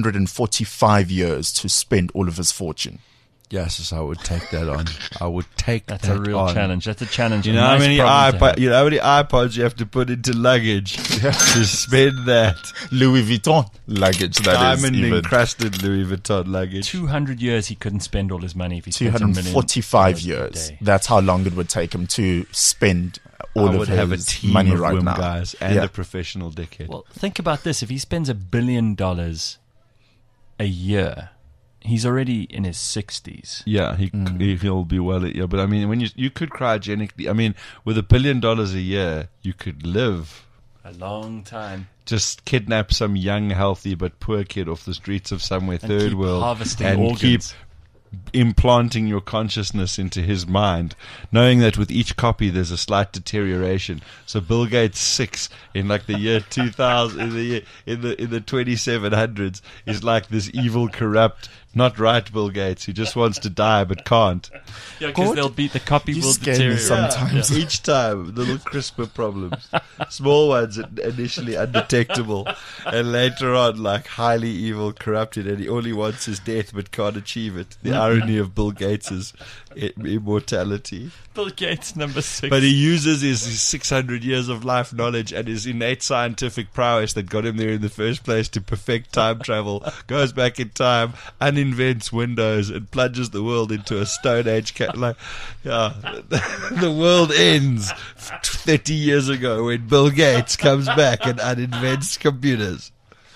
245 years to spend all of his fortune. Yes, I would take that on. I would take That's that a real on. challenge. That's a challenge. You A know how nice many problem to have. how many iPods you have to put into luggage to spend that Louis Vuitton luggage, that is diamond even. encrusted Louis Vuitton luggage? 200 years he couldn't spend all his money if he spent $1 million 245 a years. day. That's how long it would take him to spend all I of would have a his team money of right whim now. guys and Yeah. a professional dickhead. Well, think about this. If he spends $1 billion a year, he's already in his 60s. Yeah, he'll be well. Yeah, but I mean, when you could cryogenically, I mean, with $1 billion a year, you could live. A long time. Just kidnap some young, healthy but poor kid off the streets of somewhere And third keep world harvesting and organs. keep implanting your consciousness into his mind, knowing that with each copy there's a slight deterioration. So Bill Gates 6 in like the year 2000, in the 2700s, is like this evil, corrupt, not right Bill Gates who just wants to die but can't. Yeah, because the copy You will scare me deteriorate. sometimes. Each time, little CRISPR problems. Small ones initially undetectable, and later on, like highly evil, corrupted, and he only wants his death but can't achieve it. The irony of Bill Gates's immortality. Bill Gates, number 6. But he uses his 600 years of life knowledge and his innate scientific prowess that got him there in the first place to perfect time travel, goes back in time, uninvents Windows, and plunges the world into a Stone Age. The world ends 30 years ago when Bill Gates comes back and uninvents computers.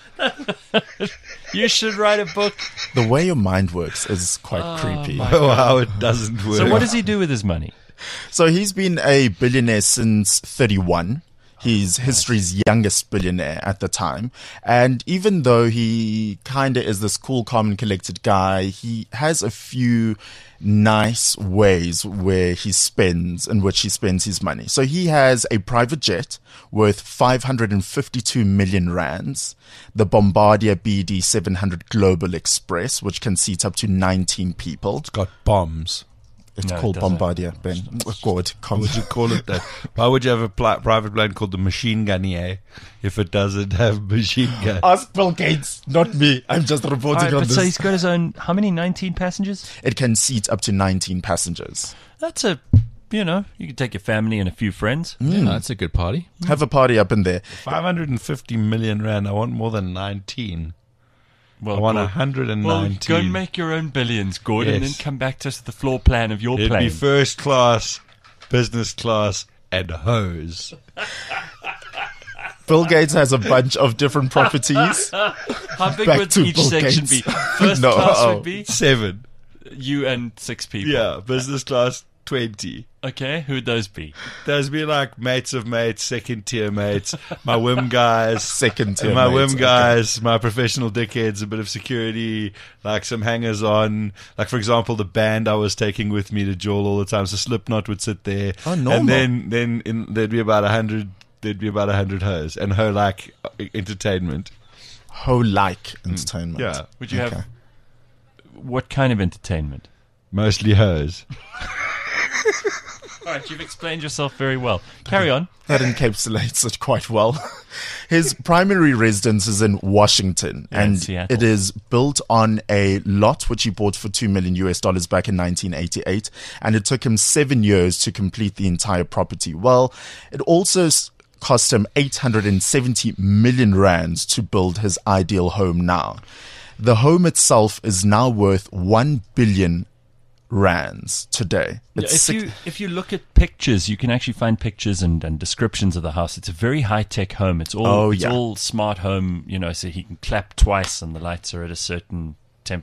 You should write a book. The way your mind works is quite creepy. Oh, how it doesn't work. So what does he do with his money? So he's been a billionaire since 31. He's history's youngest billionaire at the time. And even though he kind of is this cool, calm, and collected guy, he has a few nice ways in which he spends his money. So he has a private jet worth 552 million rands, the Bombardier BD 700 Global Express, which can seat up to 19 people. It's got bombs. It's No, it called doesn't. Bombardier, Ben. Oh, God, Why would you call it that? Why would you have a private plane called the Machine Gunnier if it doesn't have machine gun? Ask Bill Gates, not me. I'm just reporting on but this. so he's got his own, how many, 19 passengers? It can seat up to 19 passengers. That's you can take your family and a few friends. Yeah, that's a good party. Have a party up in there. 550 million rand. I want more than 19. Well, I want Gord- 119. Well, go and make your own billions, Gordon, and then Yes. come back to us with the floor plan of your It'd plane. be first class, business class, and hose. Bill Gates has a bunch of different properties. How big Back would to each Bill section Gates. be? First No. class would be 7. you and 6 people. Yeah, business class, 20. Okay, who'd those be? There's be like mates of mates, second tier mates, my whim guys, Second tier my mates, whim guys, my professional dickheads, a bit of security, like some hangers on. Like for example, the band I was taking with me to Joel all the time. So Slipknot would sit there, Oh, normal. and then there'd be about 100. There'd be about 100 hoes and ho like entertainment. Ho-like entertainment. Yeah, Would you have what kind of entertainment? mostly hoes. All right, you've explained yourself very well. Carry on. That encapsulates it quite well. His primary residence is in Washington, Yeah, in and Seattle. it is built on a lot which he bought for $2 million back in 1988, and it took him 7 years to complete the entire property. Well, it also cost him 870 million rands to build his ideal home now. The home itself is now worth $1 billion rands today. It's If you look at pictures, you can actually find pictures and descriptions of the house. It's a very high-tech home. It's all smart home, so he can clap twice and the lights are at a certain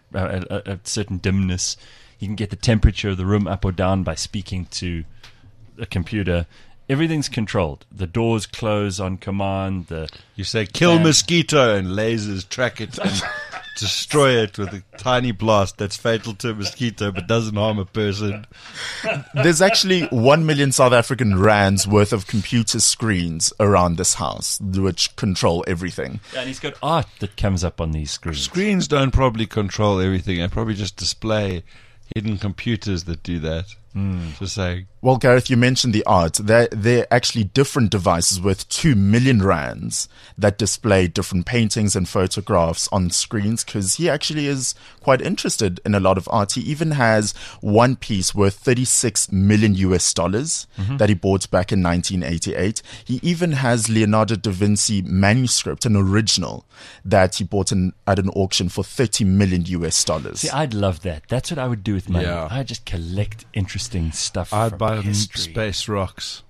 a certain dimness. You can get the temperature of the room up or down by speaking to a computer. Everything's controlled. The doors close on command. You say, kill mosquito, and lasers track it and destroy it with a tiny blast that's fatal to a mosquito but doesn't harm a person. There's actually 1 million South African rands worth of computer screens around this house, which control everything. Yeah, and he's got art that comes up on these screens. Screens don't probably control everything. They probably just display hidden computers that do that. Just saying. Well, Gareth, you mentioned the art. They're actually different devices worth 2 million rands that display different paintings and photographs on screens, because he actually is quite interested in a lot of art. He even has one piece worth 36 million US dollars that he bought back in 1988. He even has Leonardo da Vinci manuscript, an original, that he bought at an auction for 30 million US dollars. See, I'd love that. That's what I would do with money. Yeah. I'd just collect interesting stuff. I'd from buy history. space rocks.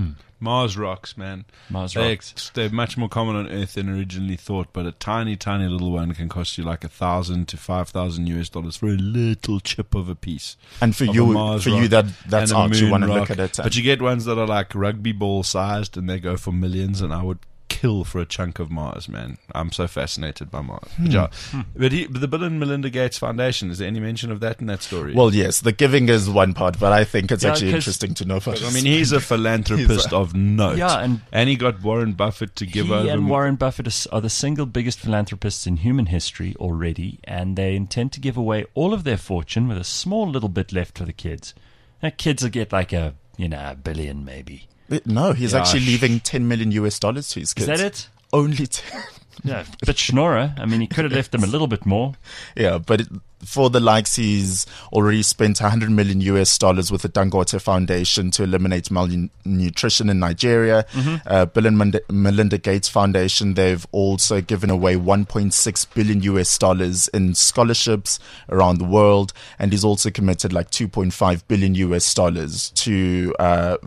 Mars rocks, man. Rocks. They're much more common on Earth than originally thought, but a tiny, tiny little one can cost you like $1,000 to $5,000 US dollars for a little chip of a piece. And for of you, a Mars rock that's and a art. You moon want to rock. look at it. But you get ones that are like rugby ball sized, and they go for millions. And I would kill for a chunk of Mars, man. I'm so fascinated by Mars. But the Bill and Melinda Gates Foundation, is there any mention of that in that story? Well, yes, the giving is one part, but I think it's actually interesting to know. I mean, he's a philanthropist of note. Yeah, and he got Warren Buffett to give over. He and Warren Buffett are the single biggest philanthropists in human history already, and they intend to give away all of their fortune with a small little bit left for the kids. Now, kids will get like a billion maybe. No, he's actually leaving 10 million US dollars to his kids. Is that it? Only 10. Yeah, a bit schnorrer. I mean, he could have left them a little bit more. Yeah, but for the likes, he's already spent 100 million US dollars with the Dangote Foundation to eliminate malnutrition in Nigeria. Bill and Melinda Gates Foundation, they've also given away 1.6 billion US dollars in scholarships around the world. And he's also committed like 2.5 billion US dollars to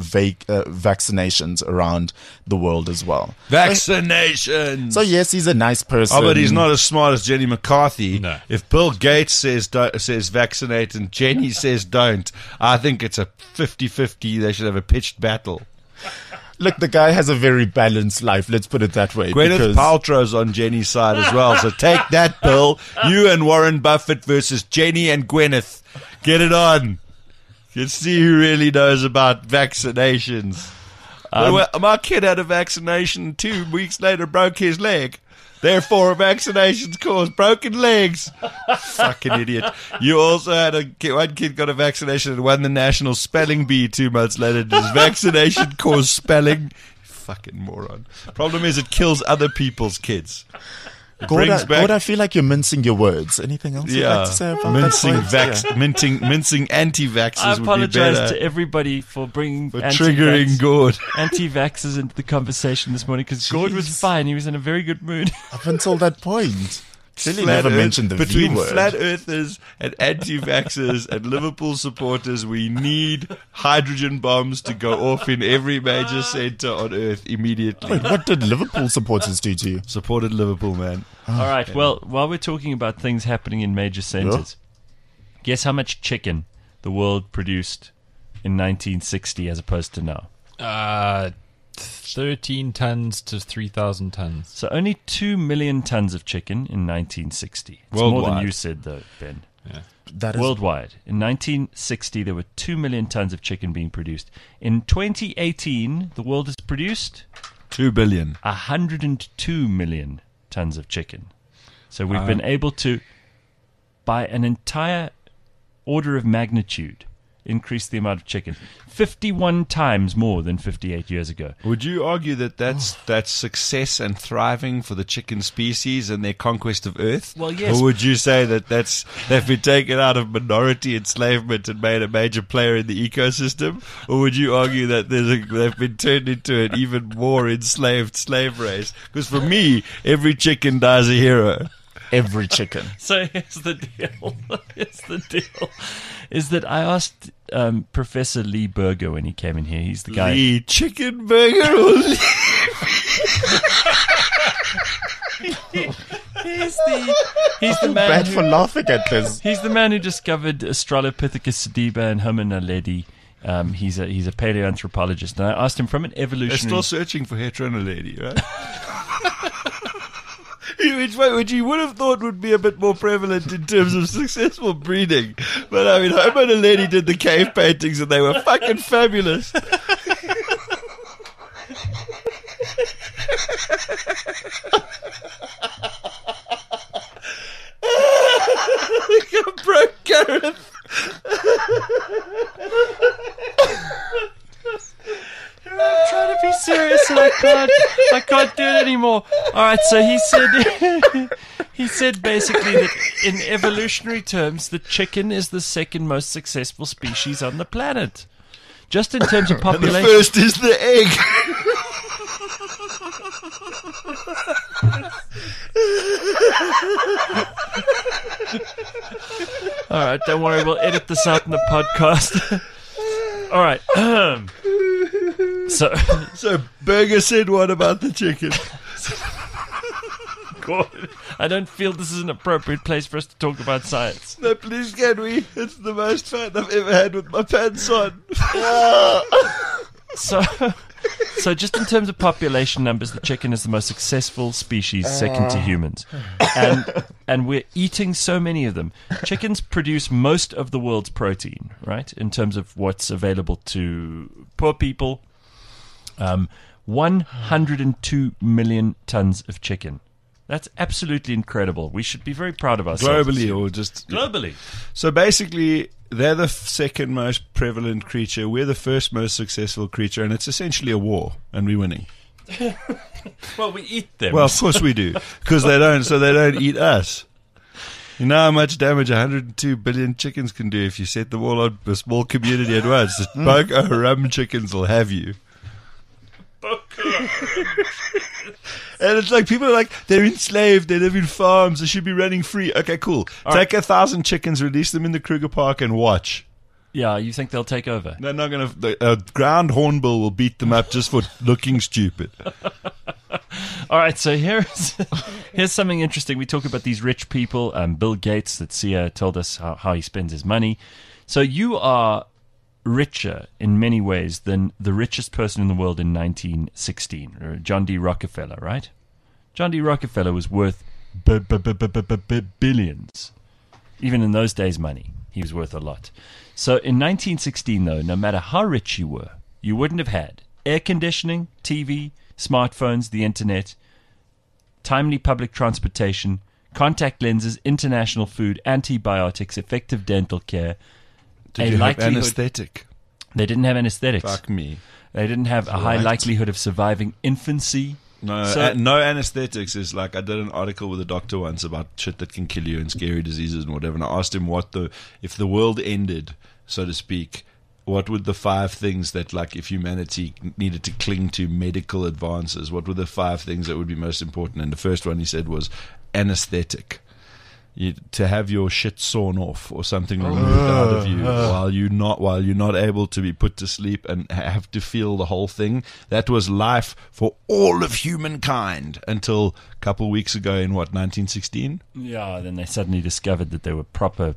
vaccinations around the world as well. Vaccinations! So yes, he's a nice person. Oh, but he's not as smart as Jenny McCarthy. No. If Bill Gates says vaccinate and Jenny says don't, I think it's a 50-50. They should have a pitched battle. Look, the guy has a very balanced life. Let's put it that way. Gwyneth Paltrow's on Jenny's side as well. So take that, Bill. You and Warren Buffett versus Jenny and Gwyneth. Get it on. Let's see who really knows about vaccinations. My kid had a vaccination 2 weeks later, broke his leg. Therefore, vaccinations cause broken legs. Fucking idiot. You also had one kid got a vaccination and won the national spelling bee 2 months later. Does vaccination cause spelling? Fucking moron. Problem is, it kills other people's kids. Gord, I feel like you're mincing your words. Anything else you'd like to say about mincing anti-vaxxers. I would be apologize better. to everybody for bringing triggering Gord. anti-vaxxers into the conversation this morning, because Gord was fine. He was in a very good mood. Up until that point. Clearly never mentioned the between V word. flat earthers and anti-vaxxers and Liverpool supporters, we need hydrogen bombs to go off in every major centre on earth immediately. Wait, what did Liverpool supporters do to you? Supported Liverpool, man. All right, well, while we're talking about things happening in major centres, guess how much chicken the world produced in 1960 as opposed to now? 13 tons to 3,000 tons. So only 2 million tons of chicken in 1960. It's Worldwide. more than you said, though, Ben. Yeah. That is Worldwide. In 1960, there were 2 million tons of chicken being produced. In 2018, the world has produced 2 billion. 102 million tons of chicken. So we've been able to, by an entire order of magnitude, increase the amount of chicken. 51 times more than 58 years ago. Would you argue that that's success and thriving for the chicken species and their conquest of Earth? Well, yes. Or would you say that they've been taken out of minority enslavement and made a major player in the ecosystem? Or would you argue that they've been turned into an even more enslaved slave race? Because for me, every chicken dies a hero. every chicken. So here's the deal. Is that I asked Professor Lee Berger when he came in here. He's the guy. Lee Chicken Burger or Lee? He's the man. Bad for laughing at this. He's the man who discovered Australopithecus sediba and Homo naledi. He's a paleoanthropologist, and I asked him from an They're evolutionary. still searching for heteronality, right? Which you would have thought would be a bit more prevalent in terms of successful breeding. But I mean, Homo naledi did the cave paintings and they were fucking fabulous. I broke Gareth. I'm trying to be serious and I can't do it anymore. Alright, so he said basically that in evolutionary terms the chicken is the second most successful species on the planet. Just in terms of And population. the first is the egg. Alright, don't worry, we'll edit this out in the podcast. Alright. So Berger said what about the chicken? God, I don't feel this is an appropriate place for us to talk about science. No, please can we? It's the most fun I've ever had with my pants on. So just in terms of population numbers, the chicken is the most successful species, second to humans. And we're eating so many of them. Chickens produce most of the world's protein, right? In terms of what's available to poor people. 102 million tons of chicken. That's absolutely incredible. We should be very proud of ourselves. Globally or just... Globally. So basically, they're the second most prevalent creature. We're the first most successful creature, and it's essentially a war, and we're winning. Well, we eat them. Well, of course we do, because they don't eat us. You know how much damage 102 billion chickens can do if you set them all on a small community at once. The Boko Haram chickens will have you. And it's like, people are like, they're enslaved, they live in farms, they should be running free. Okay, cool. Take 1,000 chickens, release them in the Kruger Park and watch. Yeah, you think they'll take over? They're not going to... A ground hornbill will beat them up just for looking stupid. All right, so here's something interesting. We talk about these rich people. Bill Gates, that Sia told us how he spends his money. So you are richer in many ways than the richest person in the world in 1916, or John D. Rockefeller, right? John D. Rockefeller was worth billions. Even in those days' money, he was worth a lot. So in 1916, though, no matter how rich you were, you wouldn't have had air conditioning, TV, smartphones, the internet, timely public transportation, contact lenses, international food, antibiotics, effective dental care. Did you have anesthetic? They didn't have anesthetics. Fuck me. They didn't have a high likelihood of surviving infancy. No, no anesthetics is like, I did an article with a doctor once about shit that can kill you and scary diseases and whatever, and I asked him if the world ended, so to speak, what would the 5 things that, like, if humanity needed to cling to medical advances, what were the 5 things that would be most important? And the first one he said was anesthetic. To have your shit sawn off or something removed out of you while you're not able to be put to sleep and have to feel the whole thing. That was life for all of humankind until a couple of weeks ago in 1916? Yeah, then they suddenly discovered that they were proper,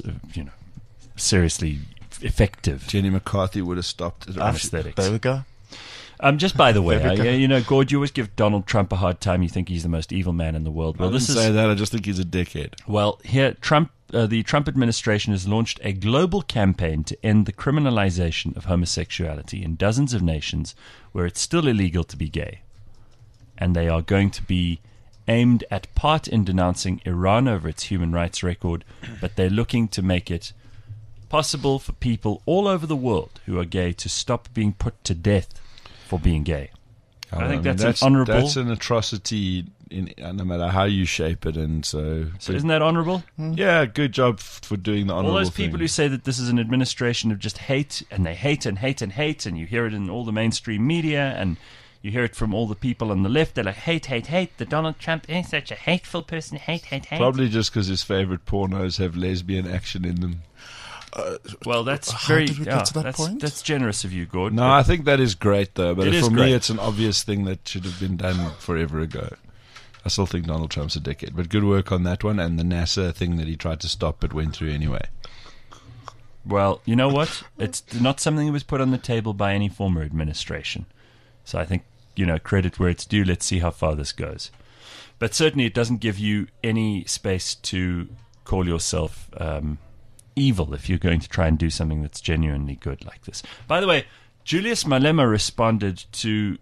seriously effective. Jenny McCarthy would have stopped at anesthetics. There we go. Just by the way, Gord, you always give Donald Trump a hard time. You think he's the most evil man in the world. Well, I didn't say that. I just think he's a dickhead. Well, here, the Trump administration has launched a global campaign to end the criminalization of homosexuality in dozens of nations where it's still illegal to be gay. And they are going to be aimed at part in denouncing Iran over its human rights record, but they're looking to make it possible for people all over the world who are gay to stop being put to death for being gay. I think that's an honourable... That's an atrocity, no matter how you shape it. And so isn't that honourable? Yeah, good job for doing the honourable thing. All those people who say that this is an administration of just hate, and they hate and hate and hate, and you hear it in all the mainstream media, and You hear it from all the people on the left. They're like, hate, hate, hate. The Donald Trump is such a hateful person. Hate, hate, hate. Probably just because his favorite pornos have lesbian action in them. Well, that's how very. did we get to that point? That's generous of you, Gord. No, I think that is great, though. But It is for great. me, it's an obvious thing that should have been done forever ago. I still think Donald Trump's a dickhead. But good work on that one. And the NASA thing that he tried to stop but went through anyway. Well, you know what? It's not something that was put on the table by any former administration. So I think, credit where it's due. Let's see how far this goes. But certainly it doesn't give you any space to call yourself evil if you're going to try and do something that's genuinely good like this. By the way, Julius Malema responded to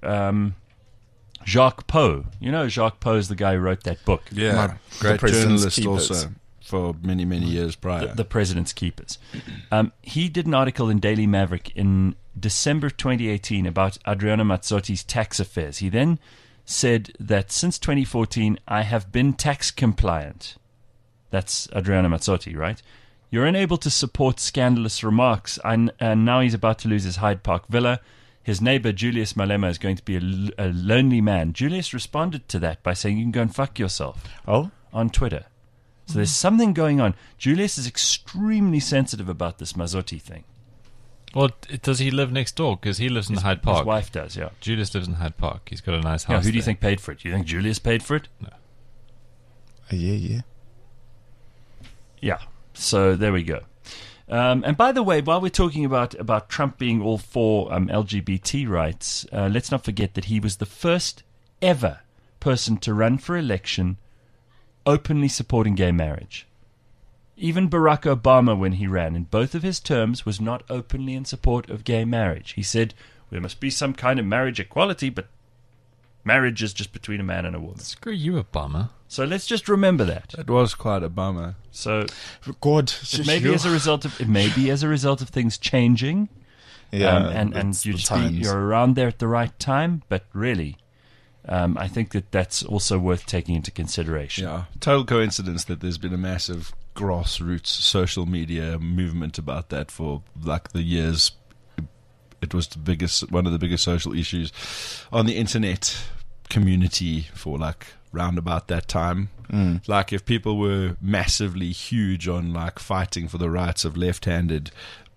Jacques Poe. You know, Jacques Poe is the guy who wrote that book. Yeah, great President's journalist Keepers. also for many, many years prior. The President's Keepers. He did an article in Daily Maverick in December 2018 about Adriano Mazzotti's tax affairs. He then said that since 2014, I have been tax compliant. That's Adriano Mazzotti, right? You're unable to support scandalous remarks, and now he's about to lose his Hyde Park villa. His neighbor, Julius Malema, is going to be a lonely man. Julius responded to that by saying, you can go and fuck yourself. Oh? On Twitter. So there's something going on. Julius is extremely sensitive about this Mazzotti thing. Well, does he live next door? Because he lives in Hyde Park. His wife does, yeah. Julius lives in Hyde Park. He's got a nice house. Yeah, who do you there. think paid for it? Do you think Julius paid for it? No. Yeah. Yeah. So there we go. And by the way, while we're talking about Trump being all for LGBT rights, let's not forget that he was the first ever person to run for election openly supporting gay marriage. Even Barack Obama, when he ran in both of his terms, was not openly in support of gay marriage. He said, there must be some kind of marriage equality, but marriage is just between a man and a woman. Screw you, Obama. So let's just remember that. It was quite a bummer. So God, it may be as a result of things changing. Yeah, and it's you the just times. you're around there at the right time. But really, I think that's also worth taking into consideration. Yeah, total coincidence that there's been a massive grassroots social media movement about that for like the years. It was one of the biggest social issues on the internet community for like round about that time. Like if people were massively huge on like fighting for the rights of left-handed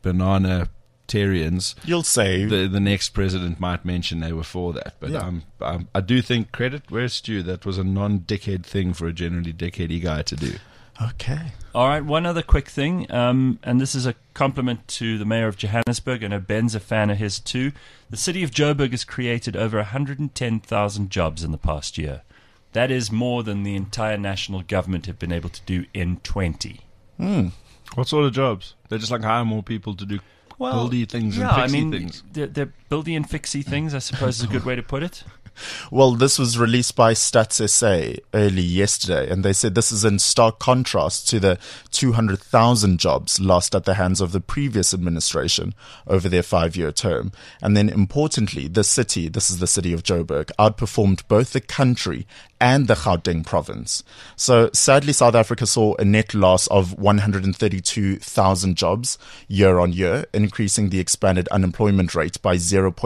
bananatarians, You'll say the next president might mention they were for that. But Yeah. I do think credit where it's due. That was a non-dickhead thing for a generally dickheady guy to do. okay. All right, one other quick thing, and this is a compliment to the mayor of Johannesburg. I know Ben's a fan of his too. The city of Joburg has created over 110,000 jobs in the past year. That is more than the entire national government have been able to do in 20. What sort of jobs? They just like hire more people to do buildy things and fixy things. They're buildy and fixy things, I suppose is a good way to put it. Well, this was released by Stats SA early yesterday, and they said this is in stark contrast to the 200,000 jobs lost at the hands of the previous administration over their 5-year term. And then importantly, this is the city of Joburg, outperformed both the country and the Gauteng province. So sadly, South Africa saw a net loss of 132,000 jobs year on year, increasing the expanded unemployment rate by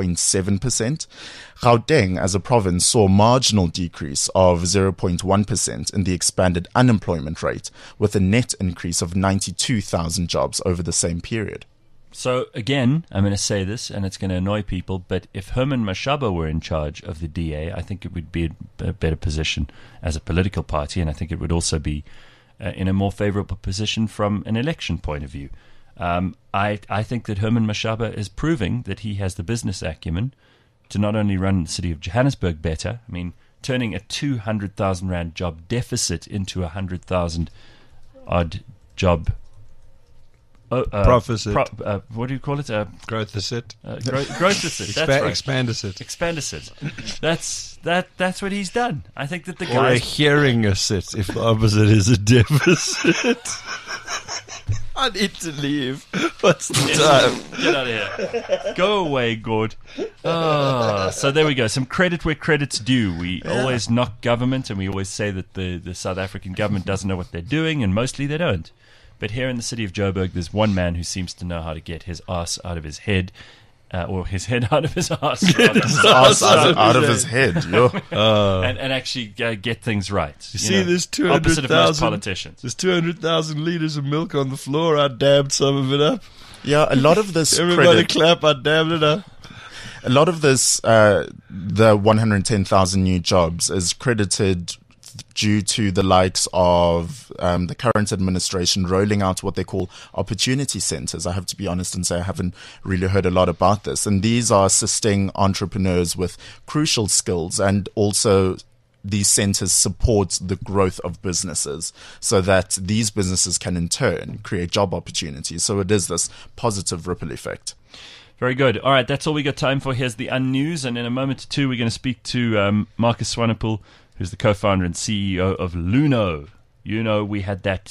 0.7%. Gauteng, as a province, saw a marginal decrease of 0.1% in the expanded unemployment rate, with a net increase of 92,000 jobs over the same period. So, again, I'm going to say this, and it's going to annoy people, but if Herman Mashaba were in charge of the DA, I think it would be a better position as a political party, and I think it would also be in a more favorable position from an election point of view. I think that Herman Mashaba is proving that he has the business acumen to not only run the city of Johannesburg better, I mean, turning a 200,000 Rand job deficit into 100,000 odd job Profit. what do you call it? Growth asset. Growth asset. That's right. Expand asset. Expandicid. That's what he's done. I think that the Or a guy. hearing asset if the opposite is a deficit. I need to leave. What's the time? Get out of here. Go away, Gord. Oh, so there we go. Some credit where credit's due. We always knock government, and we always say that the South African government doesn't know what they're doing, and mostly they don't. But here in the city of Joburg, there's one man who seems to know how to get his ass out of his head, or his head out of his ass. rather. His ass out of his head. Yo. And actually get things right. You see, there's opposite of most 200,000 politicians. There's 200,000 liters of milk on the floor. I damned some of it up. Yeah, a lot of this Everybody credit, clap. I damned it up. a lot of this, the 110,000 new jobs is credited due to the likes of the current administration rolling out what they call opportunity centers. I have to be honest and say I haven't really heard a lot about this. And these are assisting entrepreneurs with crucial skills, and also these centers support the growth of businesses so that these businesses can in turn create job opportunities. So it is this positive ripple effect. Very good. All right, that's all we got time for. Here's the Unnews, and in a moment or two, we're going to speak to Marcus Swanepoel, who's the co-founder and CEO of Luno. You know, we had that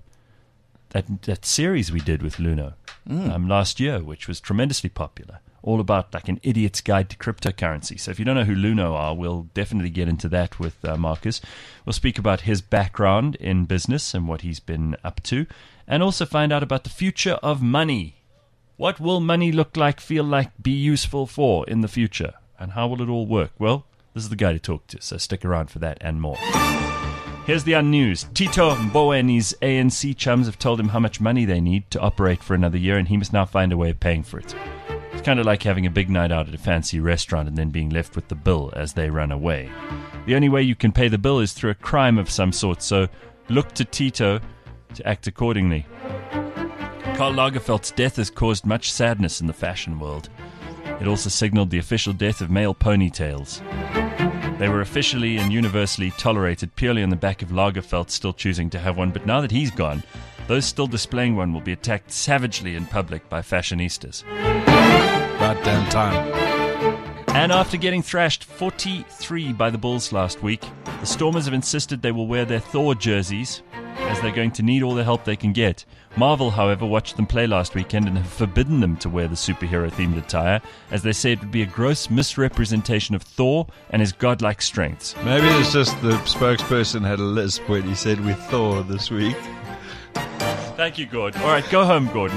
series we did with Luno last year, which was tremendously popular, all about like an idiot's guide to cryptocurrency. So if you don't know who Luno are, we'll definitely get into that with Marcus. We'll speak about his background in business and what he's been up to, and also find out about the future of money. What will money look like, feel like, be useful for in the future? And how will it all work? Well, this is the guy to talk to, so stick around for that and more. Here's the Unnews. Tito Mbowene's ANC chums have told him how much money they need to operate for another year, and he must now find a way of paying for it. It's kind of like having a big night out at a fancy restaurant and then being left with the bill as they run away. The only way you can pay the bill is through a crime of some sort, so look to Tito to act accordingly. Karl Lagerfeld's death has caused much sadness in the fashion world. It also signaled the official death of male ponytails. They were officially and universally tolerated purely on the back of Lagerfeld still choosing to have one, but now that he's gone, those still displaying one will be attacked savagely in public by fashionistas. About damn time. And after getting thrashed 43 by the Bulls last week, the Stormers have insisted they will wear their Thor jerseys, as they're going to need all the help they can get. Marvel, however, watched them play last weekend and have forbidden them to wear the superhero-themed attire, as they say it would be a gross misrepresentation of Thor and his godlike strengths. Maybe it's just the spokesperson had a lisp when he said we're Thor this week. Thank you, Gordon. All right, go home, Gordon.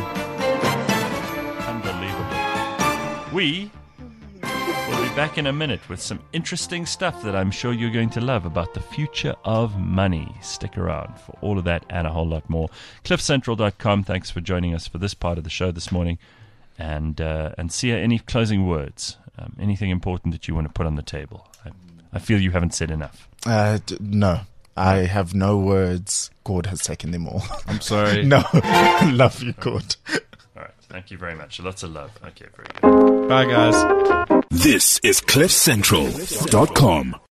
Unbelievable. We will be back in a minute with some interesting stuff that I'm sure you're going to love about the future of money. Stick around for all of that and a whole lot more. CliffCentral.com. Thanks for joining us for this part of the show this morning. And Sia, any closing words? Anything important that you want to put on the table? I feel you haven't said enough. No. I have no words. Gord has taken them all. I'm sorry. No. Love you, Gord. All right. Thank you very much. Lots of love. Okay, very good. Bye, guys. This is CliffCentral.com.